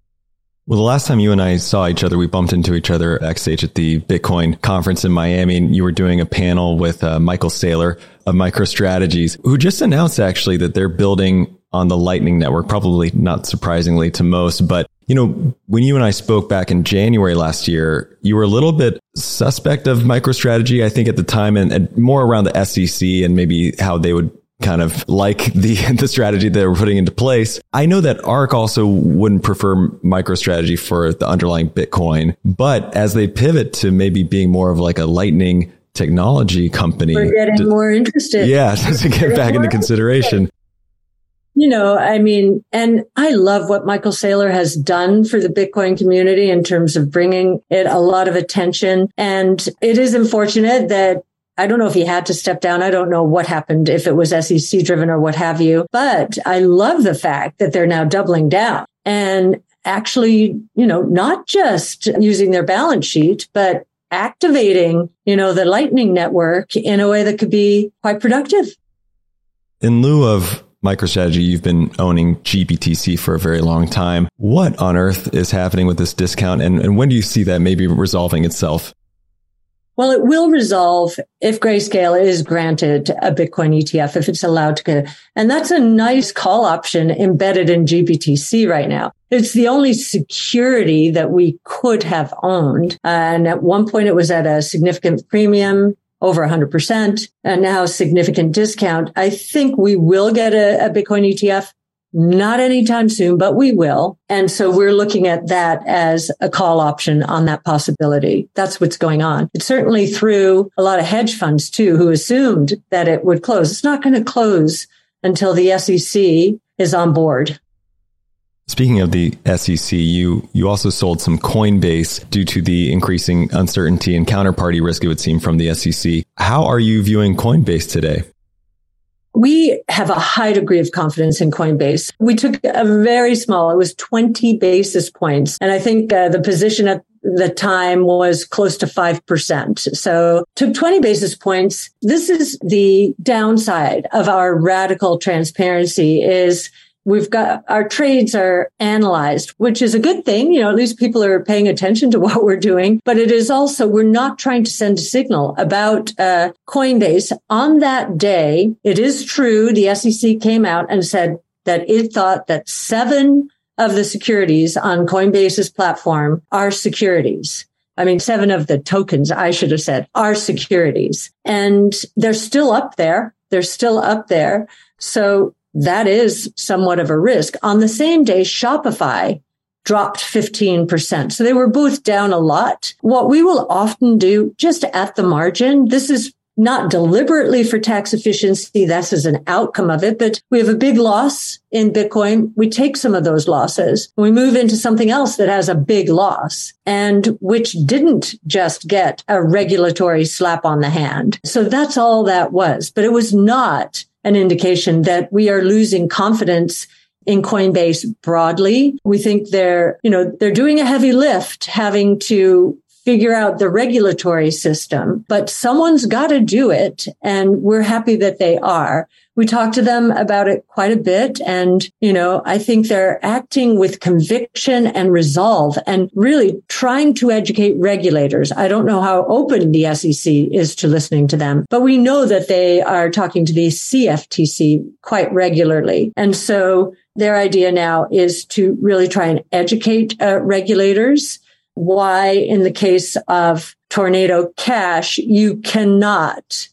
B: Well, the last time you and I saw each other, we bumped into each other backstage at the Bitcoin conference in Miami, and you were doing a panel with Michael Saylor of MicroStrategies, who just announced actually that they're building on the Lightning Network, probably not surprisingly to most. But, when you and I spoke back in January last year, you were a little bit suspect of MicroStrategy, I think at the time, and more around the SEC and maybe how they would kind of like the strategy they were putting into place. I know that ARK also wouldn't prefer MicroStrategy for the underlying Bitcoin, but as they pivot to maybe being more of like a Lightning technology company,
C: we're getting more interested.
B: Yeah, to get back into consideration.
C: And I love what Michael Saylor has done for the Bitcoin community in terms of bringing it a lot of attention. And it is unfortunate that I don't know if he had to step down. I don't know what happened, if it was SEC driven or what have you. But I love the fact that they're now doubling down and actually, not just using their balance sheet, but activating, the Lightning Network in a way that could be quite productive.
B: In lieu of MicroStrategy, you've been owning GBTC for a very long time. What on earth is happening with this discount? And when do you see that maybe resolving itself?
C: Well, it will resolve if Grayscale is granted a Bitcoin ETF, if it's allowed to get it. And that's a nice call option embedded in GBTC right now. It's the only security that we could have owned. And at one point it was at a significant premium, over 100%, and now significant discount. I think we will get a Bitcoin ETF, not anytime soon, but we will. And so we're looking at that as a call option on that possibility. That's what's going on. It certainly threw a lot of hedge funds too, who assumed that it would close. It's not going to close until the SEC is on board.
B: Speaking of the SEC, you also sold some Coinbase due to the increasing uncertainty and counterparty risk, it would seem, from the SEC. How are you viewing Coinbase today?
C: We have a high degree of confidence in Coinbase. We took a very small, it was 20 basis points. And I think the position at the time was close to 5%. So took 20 basis points. This is the downside of our radical transparency is we've got our trades are analyzed, which is a good thing. At least people are paying attention to what we're doing. But it is also, we're not trying to send a signal about Coinbase. On that day, it is true, the SEC came out and said that it thought that 7 of the securities on Coinbase's platform are securities. 7 of the tokens, I should have said, are securities. And they're still up there. So that is somewhat of a risk. On the same day, Shopify dropped 15%. So they were both down a lot. What we will often do just at the margin, this is not deliberately for tax efficiency. This is an outcome of it, but we have a big loss in Bitcoin. We take some of those losses. We move into something else that has a big loss and which didn't just get a regulatory slap on the hand. So that's all that was, but it was not an indication that we are losing confidence in Coinbase broadly. We think they're doing a heavy lift having to figure out the regulatory system, but someone's got to do it. And we're happy that they are. We talked to them about it quite a bit. And, I think they're acting with conviction and resolve and really trying to educate regulators. I don't know how open the SEC is to listening to them, but we know that they are talking to the CFTC quite regularly. And so their idea now is to really try and educate regulators why, in the case of Tornado Cash, you cannot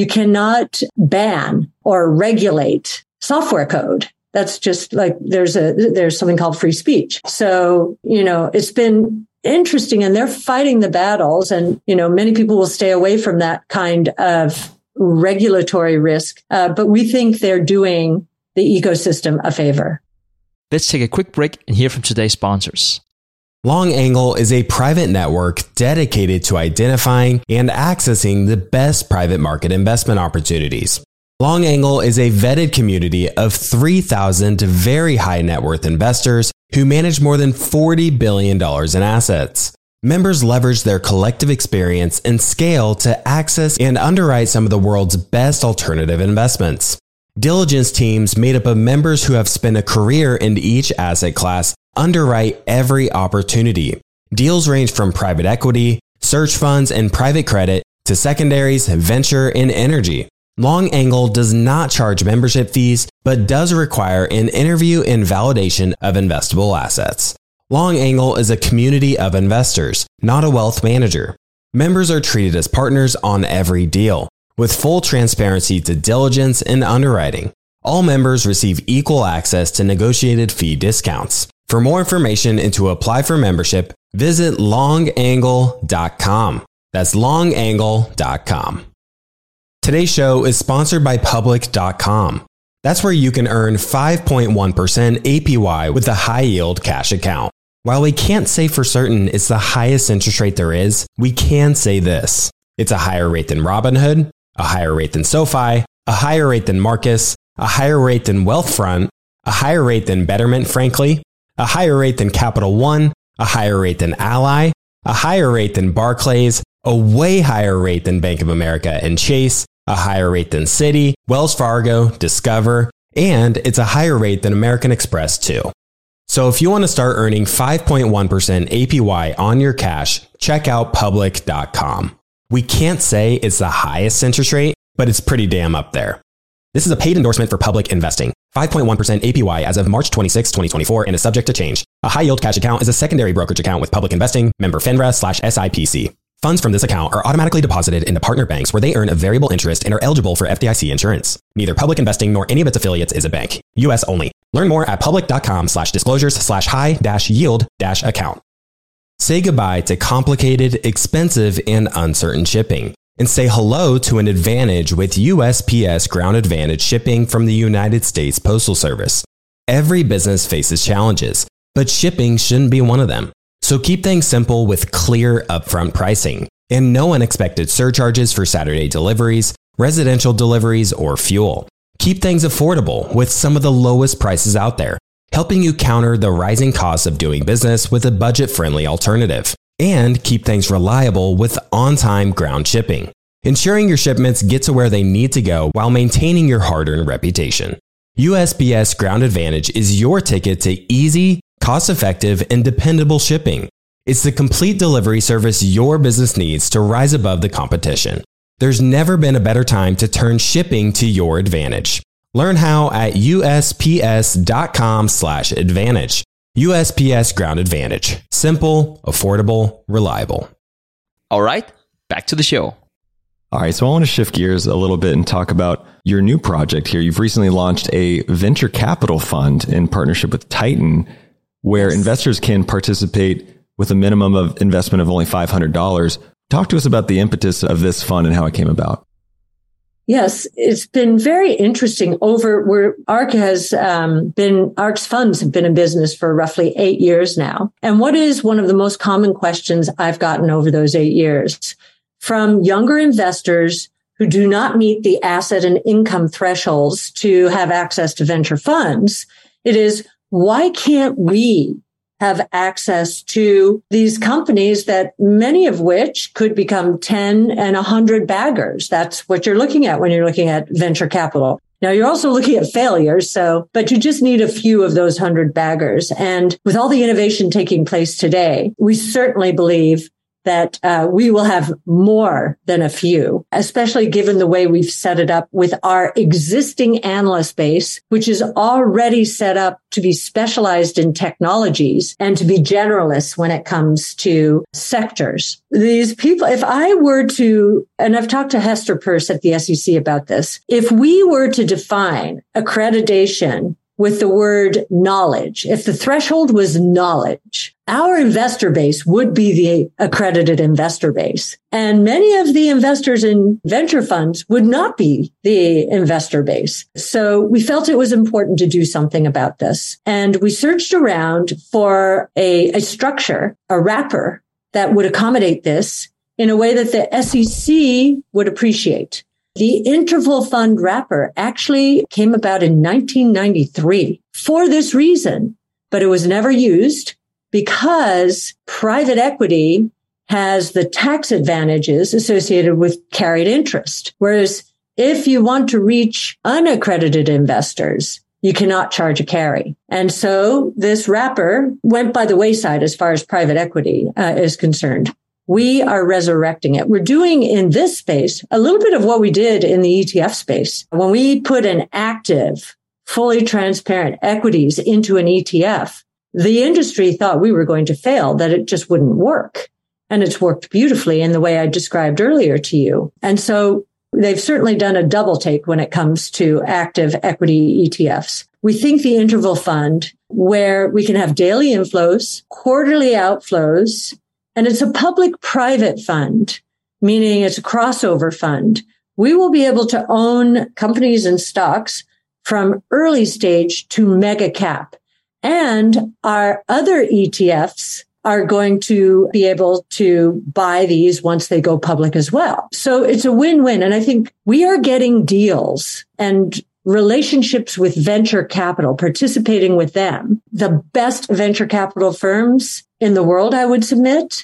C: ban or regulate software code. That's just like there's something called free speech. So, it's been interesting and they're fighting the battles and, many people will stay away from that kind of regulatory risk. But we think they're doing the ecosystem a favor.
D: Let's take a quick break and hear from today's sponsors.
E: LongAngle is a private network dedicated to identifying and accessing the best private market investment opportunities. LongAngle is a vetted community of 3,000 very high net worth investors who manage more than $40 billion in assets. Members leverage their collective experience and scale to access and underwrite some of the world's best alternative investments. Diligence teams made up of members who have spent a career in each asset class underwrite every opportunity. Deals range from private equity, search funds, and private credit to secondaries, venture, and energy. LongAngle does not charge membership fees, but does require an interview and validation of investable assets. LongAngle is a community of investors, not a wealth manager. Members are treated as partners on every deal, with full transparency to diligence and underwriting. All members receive equal access to negotiated fee discounts. For more information and to apply for membership, visit longangle.com. That's longangle.com. Today's show is sponsored by Public.com. That's where you can earn 5.1% APY with a high-yield cash account. While we can't say for certain it's the highest interest rate there is, we can say this. It's a higher rate than Robinhood, a higher rate than SoFi, a higher rate than Marcus, a higher rate than Wealthfront, a higher rate than Betterment, frankly, a higher rate than Capital One, a higher rate than Ally, a higher rate than Barclays, a way higher rate than Bank of America and Chase, a higher rate than Citi, Wells Fargo, Discover, and it's a higher rate than American Express too. So if you want to start earning 5.1% APY on your cash, check out Public.com. We can't say it's the highest interest rate, but it's pretty damn up there. This is a paid endorsement for Public Investing. 5.1% APY as of March 26, 2024 and is subject to change. A high-yield cash account is a secondary brokerage account with Public Investing, member FINRA/SIPC. Funds from this account are automatically deposited into partner banks where they earn a variable interest and are eligible for FDIC insurance. Neither Public Investing nor any of its affiliates is a bank. U.S. only. Learn more at public.com/disclosures/high-yield-account. Say goodbye to complicated, expensive, and uncertain shipping, and say hello to an advantage with USPS Ground Advantage shipping from the United States Postal Service. Every business faces challenges, but shipping shouldn't be one of them. So keep things simple with clear upfront pricing and no unexpected surcharges for Saturday deliveries, residential deliveries, or fuel. Keep things affordable with some of the lowest prices out there, helping you counter the rising costs of doing business with a budget-friendly alternative. And keep things reliable with on-time ground shipping, ensuring your shipments get to where they need to go while maintaining your hard-earned reputation. USPS Ground Advantage is your ticket to easy, cost-effective, and dependable shipping. It's the complete delivery service your business needs to rise above the competition. There's never been a better time to turn shipping to your advantage. Learn how at USPS.com/advantage. USPS Ground Advantage. Simple, affordable, reliable.
D: All right, back to the show.
B: All right, so I want to shift gears a little bit and talk about your new project here. You've recently launched a venture capital fund in partnership with Titan, where investors can participate with a minimum of investment of only $500. Talk to us about the impetus of this fund and how it came about.
C: Yes, it's been very interesting ARK's funds have been in business for roughly 8 years now. And what is one of the most common questions I've gotten over those 8 years from younger investors who do not meet the asset and income thresholds to have access to venture funds? It is, why can't we have access to these companies that many of which could become 10 and 100 baggers? That's what you're looking at when you're looking at venture capital. Now, you're also looking at failures, but you just need a few of those 100 baggers. And with all the innovation taking place today, we certainly believe that we will have more than a few, especially given the way we've set it up with our existing analyst base, which is already set up to be specialized in technologies and to be generalists when it comes to sectors. These people, if I were to, and I've talked to Hester Peirce at the SEC about this, if we were to define accreditation with the word knowledge, if the threshold was knowledge, our investor base would be the accredited investor base. And many of the investors in venture funds would not be the investor base. So we felt it was important to do something about this. And we searched around for a structure, a wrapper that would accommodate this in a way that the SEC would appreciate. The interval fund wrapper actually came about in 1993 for this reason, but it was never used because private equity has the tax advantages associated with carried interest. Whereas if you want to reach unaccredited investors, you cannot charge a carry. And so this wrapper went by the wayside as far as private equity is concerned. We are resurrecting it. We're doing in this space a little bit of what we did in the ETF space. When we put an active, fully transparent equities into an ETF, the industry thought we were going to fail, that it just wouldn't work. And it's worked beautifully in the way I described earlier to you. And so they've certainly done a double take when it comes to active equity ETFs. We think the interval fund, where we can have daily inflows, quarterly outflows, and it's a public-private fund, meaning it's a crossover fund. We will be able to own companies and stocks from early stage to mega cap. And our other ETFs are going to be able to buy these once they go public as well. So it's a win-win. And I think we are getting deals and relationships with venture capital, participating with them, the best venture capital firms in the world, I would submit,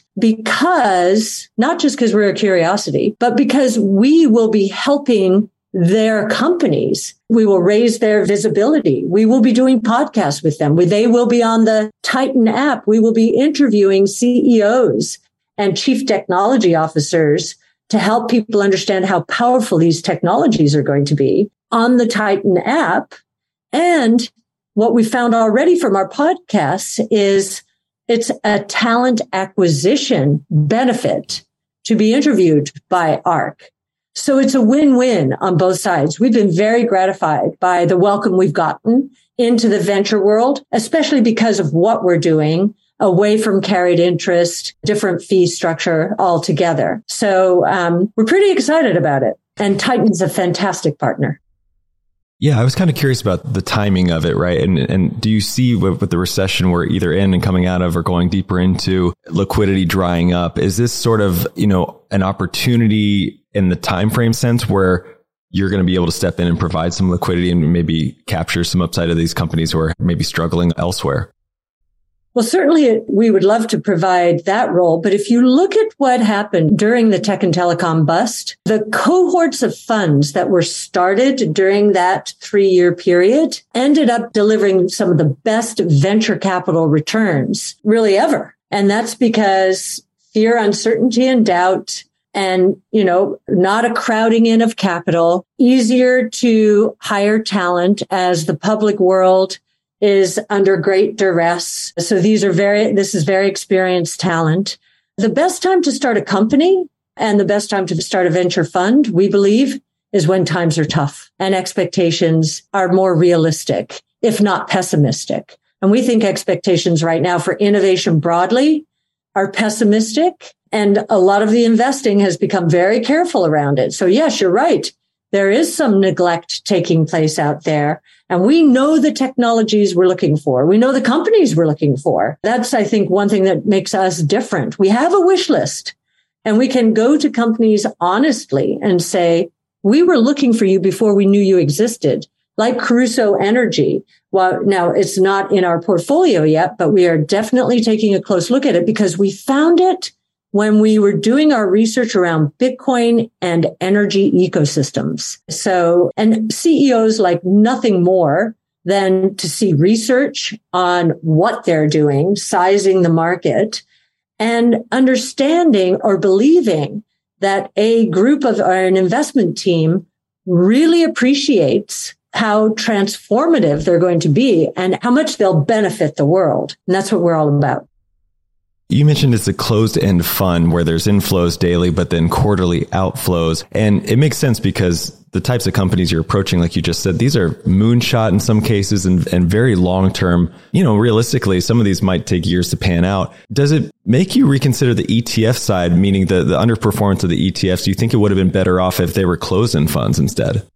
C: because not just because we're a curiosity, but because we will be helping their companies. We will raise their visibility. We will be doing podcasts with them. They will be on the Titan app. We will be interviewing CEOs and chief technology officers to help people understand how powerful these technologies are going to be on the Titan app. And what we found already from our podcasts is it's a talent acquisition benefit to be interviewed by ARK. So it's a win-win on both sides. We've been very gratified by the welcome we've gotten into the venture world, especially because of what we're doing away from carried interest, different fee structure altogether. So we're pretty excited about it. And Titan's a fantastic partner.
B: Yeah, I was kind of curious about the timing of it, right? And do you see with the recession we're either in and coming out of or going deeper into, liquidity drying up? Is this sort of, an opportunity in the time frame sense where you're going to be able to step in and provide some liquidity and maybe capture some upside of these companies who are maybe struggling elsewhere?
C: Well, certainly we would love to provide that role. But if you look at what happened during the tech and telecom bust, the cohorts of funds that were started during that 3-year period ended up delivering some of the best venture capital returns really ever. And that's because fear, uncertainty, and doubt, and, not a crowding in of capital, easier to hire talent as the public world is under great duress. So this is very experienced talent. The best time to start a company and the best time to start a venture fund, we believe, is when times are tough and expectations are more realistic, if not pessimistic. And we think expectations right now for innovation broadly are pessimistic. And a lot of the investing has become very careful around it. So yes, you're right. There is some neglect taking place out there. And we know the technologies we're looking for. We know the companies we're looking for. That's, I think, one thing that makes us different. We have a wish list and we can go to companies honestly and say, we were looking for you before we knew you existed. Like Crusoe Energy. Well, now it's not in our portfolio yet, but we are definitely taking a close look at it because we found it when we were doing our research around Bitcoin and energy ecosystems. So, and CEOs like nothing more than to see research on what they're doing, sizing the market, and understanding or believing that a group of or an investment team really appreciates how transformative they're going to be and how much they'll benefit the world. And that's what we're all about.
B: You mentioned it's a closed-end fund where there's inflows daily, but then quarterly outflows. And it makes sense because the types of companies you're approaching, like you just said, these are moonshot in some cases and very long-term. Realistically, some of these might take years to pan out. Does it make you reconsider the ETF side, meaning the underperformance of the ETFs? Do you think it would have been better off if they were closed-end funds instead?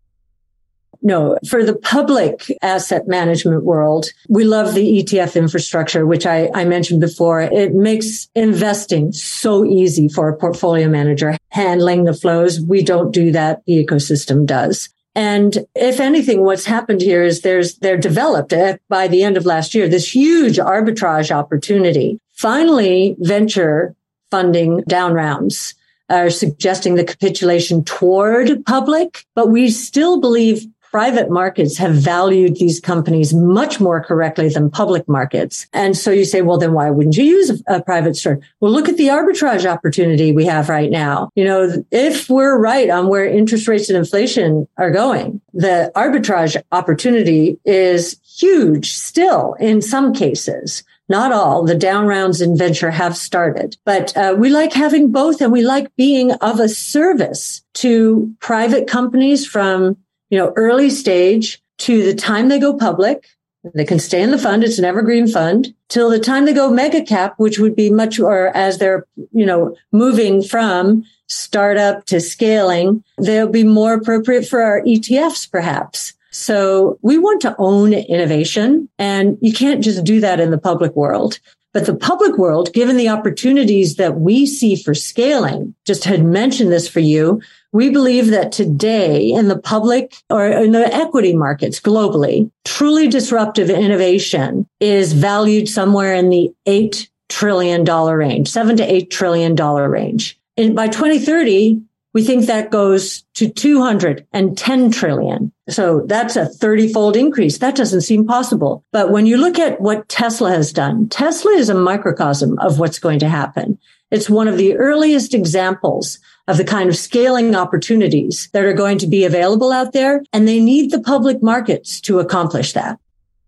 C: No, for the public asset management world, we love the ETF infrastructure, which I mentioned before. It makes investing so easy for a portfolio manager handling the flows. We don't do that. The ecosystem does. And if anything, what's happened here is they're developed by the end of last year, this huge arbitrage opportunity. Finally, venture funding down rounds are suggesting the capitulation toward public, but we still believe private markets have valued these companies much more correctly than public markets. And so you say, well, then why wouldn't you use a private store? Well, look at the arbitrage opportunity we have right now. If we're right on where interest rates and inflation are going, the arbitrage opportunity is huge still in some cases. Not all. The down rounds in venture have started, but we like having both, and we like being of a service to private companies from early stage to the time they go public. They can stay in the fund. It's an evergreen fund till the time they go mega cap, which would be much, or as they're, moving from startup to scaling, they'll be more appropriate for our ETFs, perhaps. So we want to own innovation, and you can't just do that in the public world. But the public world, given the opportunities that we see for scaling, just had mentioned this for you, we believe that today in the public or in the equity markets globally, truly disruptive innovation is valued somewhere in the $8 trillion range, $7 to $8 trillion range. And by 2030, we think that goes to 210 trillion. So that's a 30-fold increase. That doesn't seem possible. But when you look at what Tesla has done, Tesla is a microcosm of what's going to happen. It's one of the earliest examples of the kind of scaling opportunities that are going to be available out there. And they need the public markets to accomplish that.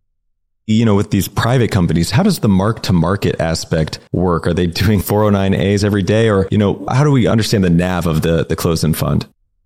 B: With these private companies, how does the mark-to-market aspect work? Are they doing 409As every day? Or, how do we understand the NAV of the closed-end fund?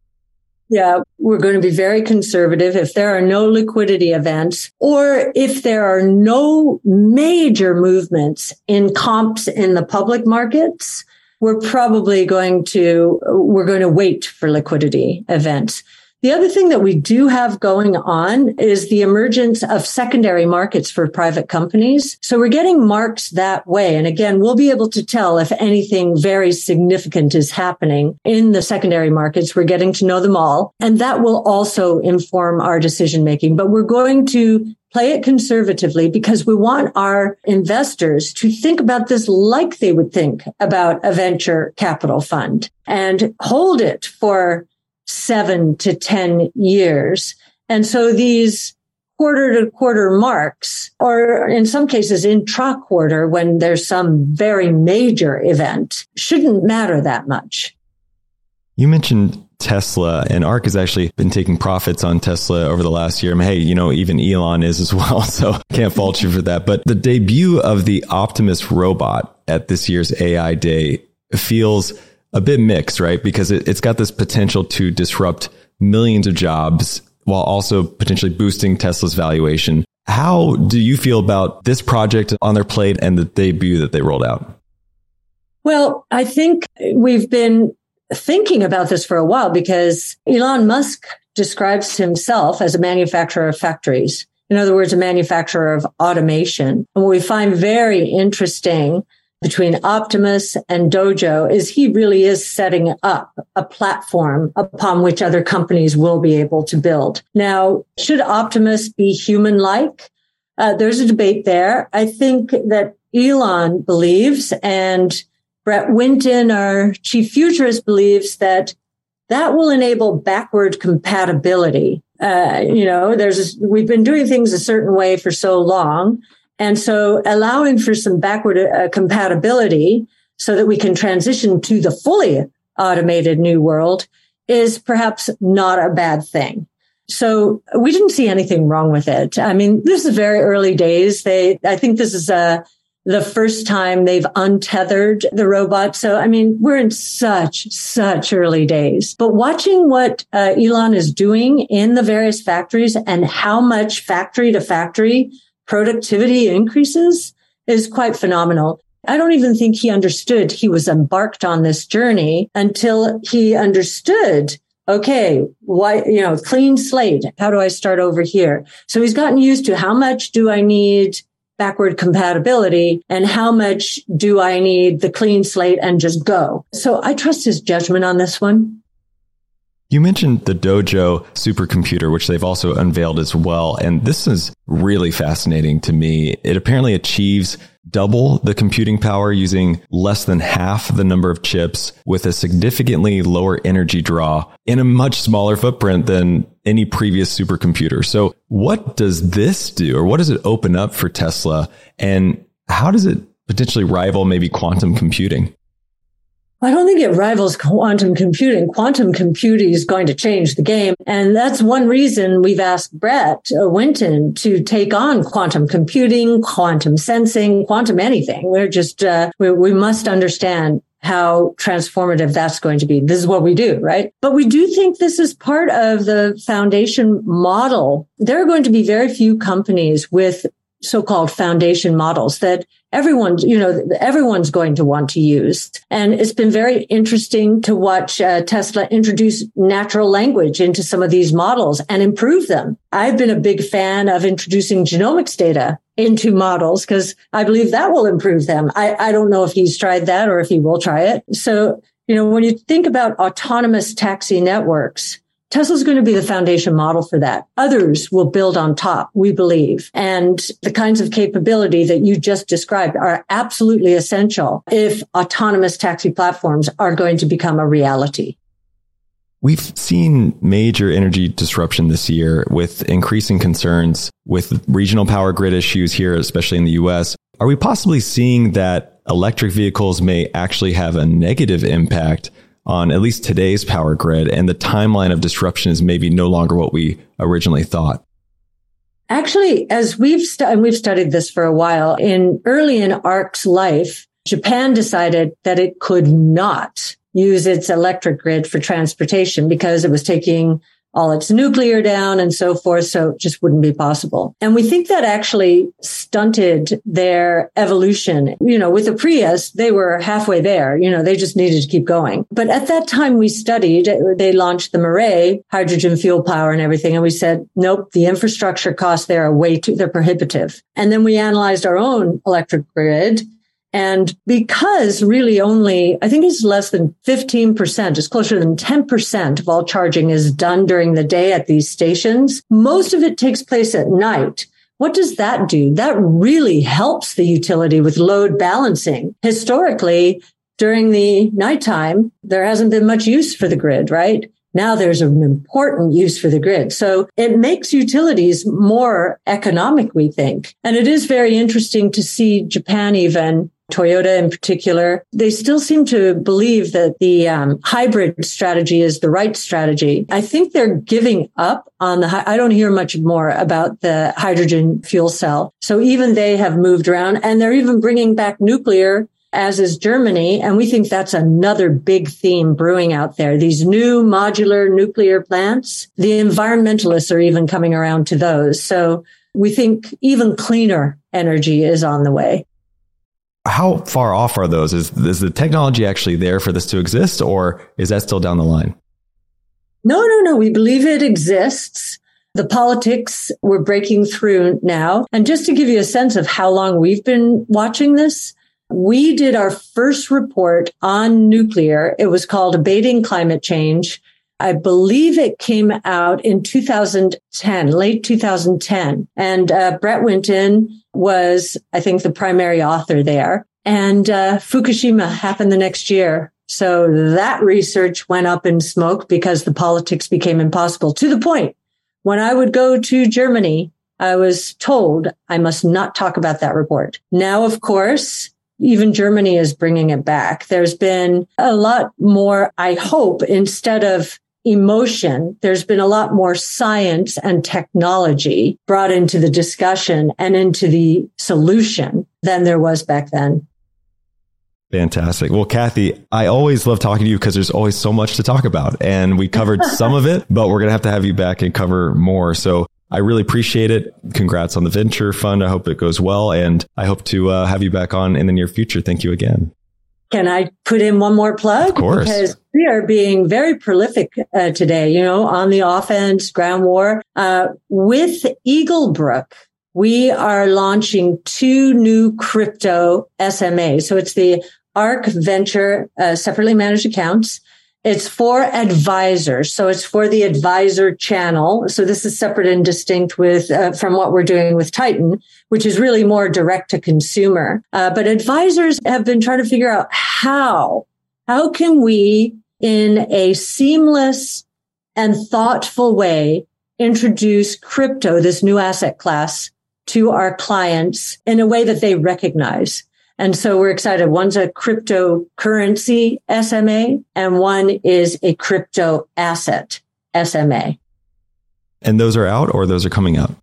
C: Yeah, we're going to be very conservative. If there are no liquidity events, or if there are no major movements in comps in the public markets, we're going to wait for liquidity events. The other thing that we do have going on is the emergence of secondary markets for private companies. So we're getting marks that way. And again, we'll be able to tell if anything very significant is happening in the secondary markets. We're getting to know them all. And that will also inform our decision making. But we're going to play it conservatively because we want our investors to think about this like they would think about a venture capital fund and hold it for 7 to 10 years. And so these quarter to quarter marks, or in some cases intra-quarter when there's some very major event, shouldn't matter that much.
B: You mentioned Tesla, and ARK has actually been taking profits on Tesla over the last year. I mean, hey, even Elon is as well, so can't fault you for that. But the debut of the Optimus robot at this year's AI Day feels a bit mixed, right? Because it's got this potential to disrupt millions of jobs while also potentially boosting Tesla's valuation. How do you feel about this project on their plate and the debut that they rolled out?
C: Well, I think we've been thinking about this for a while because Elon Musk describes himself as a manufacturer of factories. In other words, a manufacturer of automation. And what we find very interesting between Optimus and Dojo is he really is setting up a platform upon which other companies will be able to build. Now, should Optimus be human-like? There's a debate there. I think that Elon believes, and Brett Winton, our chief futurist, believes that will enable backward compatibility. We've been doing things a certain way for so long. And so allowing for some backward compatibility so that we can transition to the fully automated new world is perhaps not a bad thing. So we didn't see anything wrong with it. I mean, this is very early days. I think this is the first time they've untethered the robot. So, I mean, we're in such early days. But watching what Elon is doing in the various factories and how much factory to factory productivity increases is quite phenomenal. I don't even think he understood he was embarked on this journey until he understood, okay, why, clean slate. How do I start over here? So he's gotten used to how much do I need backward compatibility and how much do I need the clean slate and just go. So I trust his judgment on this one.
B: You mentioned the Dojo supercomputer, which they've also unveiled as well. And this is really fascinating to me. It apparently achieves double the computing power using less than half the number of chips with a significantly lower energy draw in a much smaller footprint than any previous supercomputer. So what does this do, or what does it open up for Tesla? And how does it potentially rival maybe quantum computing?
C: I don't think it rivals quantum computing. Quantum computing is going to change the game. And that's one reason we've asked Brett Winton to take on quantum computing, quantum sensing, quantum anything. We're just, we must understand how transformative that's going to be. This is what we do, right? But we do think this is part of the foundation model. There are going to be very few companies with so-called foundation models that everyone's going to want to use. And it's been very interesting to watch Tesla introduce natural language into some of these models and improve them. I've been a big fan of introducing genomics data into models because I believe that will improve them. I don't know if he's tried that or if he will try it. So, when you think about autonomous taxi networks, Tesla's going to be the foundation model for that. Others will build on top, we believe. And the kinds of capability that you just described are absolutely essential if autonomous taxi platforms are going to become a reality.
B: We've seen major energy disruption this year with increasing concerns with regional power grid issues here, especially in the US. Are we possibly seeing that electric vehicles may actually have a negative impact on at least today's power grid, and the timeline of disruption is maybe no longer what we originally thought?
C: Actually, as we've studied this for a while, early in ARK's life, Japan decided that it could not use its electric grid for transportation because it was taking all its nuclear down and so forth. So it just wouldn't be possible. And we think that actually stunted their evolution. With the Prius, they were halfway there. They just needed to keep going. But at that time we studied, they launched the Mirai, hydrogen fuel power and everything. And we said, nope, the infrastructure costs there are they're prohibitive. And then we analyzed our own electric grid. And because really only, I think it's less than 15%, it's closer than 10% of all charging is done during the day at these stations. Most of it takes place at night What does that do? That really helps the utility with load balancing. Historically, during the nighttime, there hasn't been much use for the grid, right? Now there's an important use for the grid. So it makes utilities more economic, we think. And it is very interesting to see Japan, even Toyota in particular. They still seem to believe that the hybrid strategy is the right strategy. I think they're giving up on I don't hear much more about the hydrogen fuel cell. So even they have moved around, and they're even bringing back nuclear, as is Germany. And we think that's another big theme brewing out there. These new modular nuclear plants, the environmentalists are even coming around to those. So we think even cleaner energy is on the way.
B: How far off are those? Is the technology actually there for this to exist, or is that still down the line?
C: No. We believe it exists. The politics, we're breaking through now. And just to give you a sense of how long we've been watching this, we did our first report on nuclear. It was called Abating Climate Change. I believe it came out in 2010, late 2010. And Brett Winton was, I think, the primary author there. And Fukushima happened the next year. So that research went up in smoke because the politics became impossible, to the point when I would go to Germany, I was told I must not talk about that report. Now, of course, even Germany is bringing it back. There's been a lot more, I hope, instead of emotion, there's been a lot more science and technology brought into the discussion and into the solution than there was back then.
B: Fantastic. Well, Kathy, I always love talking to you because there's always so much to talk about. And we covered some of it, but we're going to have you back and cover more. So I really appreciate it. Congrats on the venture fund. I hope it goes well. And I hope to have you back on in the near future. Thank you again.
C: Can I put in one more plug?
B: Of course.
C: Because we are being very prolific today, on the offense, ground war. With Eaglebrook, we are launching 2 new crypto SMAs. So it's the ARK Venture separately managed accounts. It's for advisors. So it's for the advisor channel. So this is separate and distinct with from what we're doing with Titan, which is really more direct to consumer. But advisors have been trying to figure out how can we, in a seamless and thoughtful way, introduce crypto, this new asset class, to our clients in a way that they recognize. And so we're excited. One's a cryptocurrency SMA and one is a crypto asset SMA.
B: And those are out or those are coming out?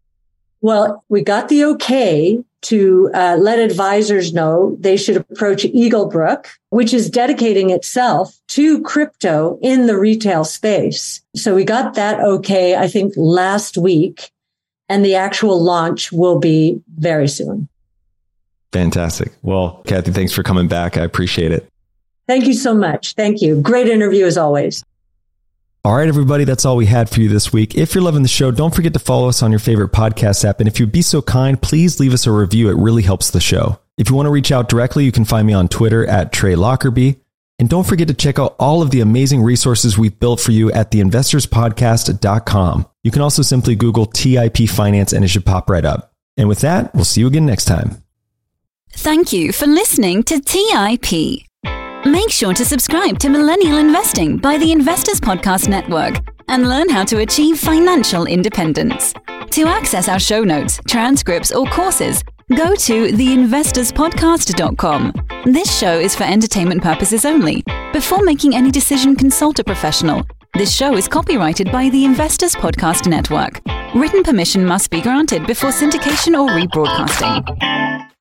C: Well, we got the okay to let advisors know they should approach Eaglebrook, which is dedicating itself to crypto in the retail space. So we got that okay, I think, last week, and the actual launch will be very soon.
B: Fantastic. Well, Kathy, thanks for coming back. I appreciate it.
C: Thank you so much. Thank you. Great interview as always.
B: All right, everybody, that's all we had for you this week. If you're loving the show, don't forget to follow us on your favorite podcast app. And if you'd be so kind, please leave us a review. It really helps the show. If you want to reach out directly, you can find me on Twitter at Trey Lockerbie. And don't forget to check out all of the amazing resources we've built for you at theinvestorspodcast.com. You can also simply Google TIP Finance and it should pop right up. And with that, we'll see you again next time.
A: Thank you for listening to TIP. Make sure to subscribe to Millennial Investing by the Investors Podcast Network and learn how to achieve financial independence. To access our show notes, transcripts, or courses, go to theinvestorspodcast.com. This show is for entertainment purposes only. Before making any decision, consult a professional. This show is copyrighted by the Investors Podcast Network. Written permission must be granted before syndication or rebroadcasting.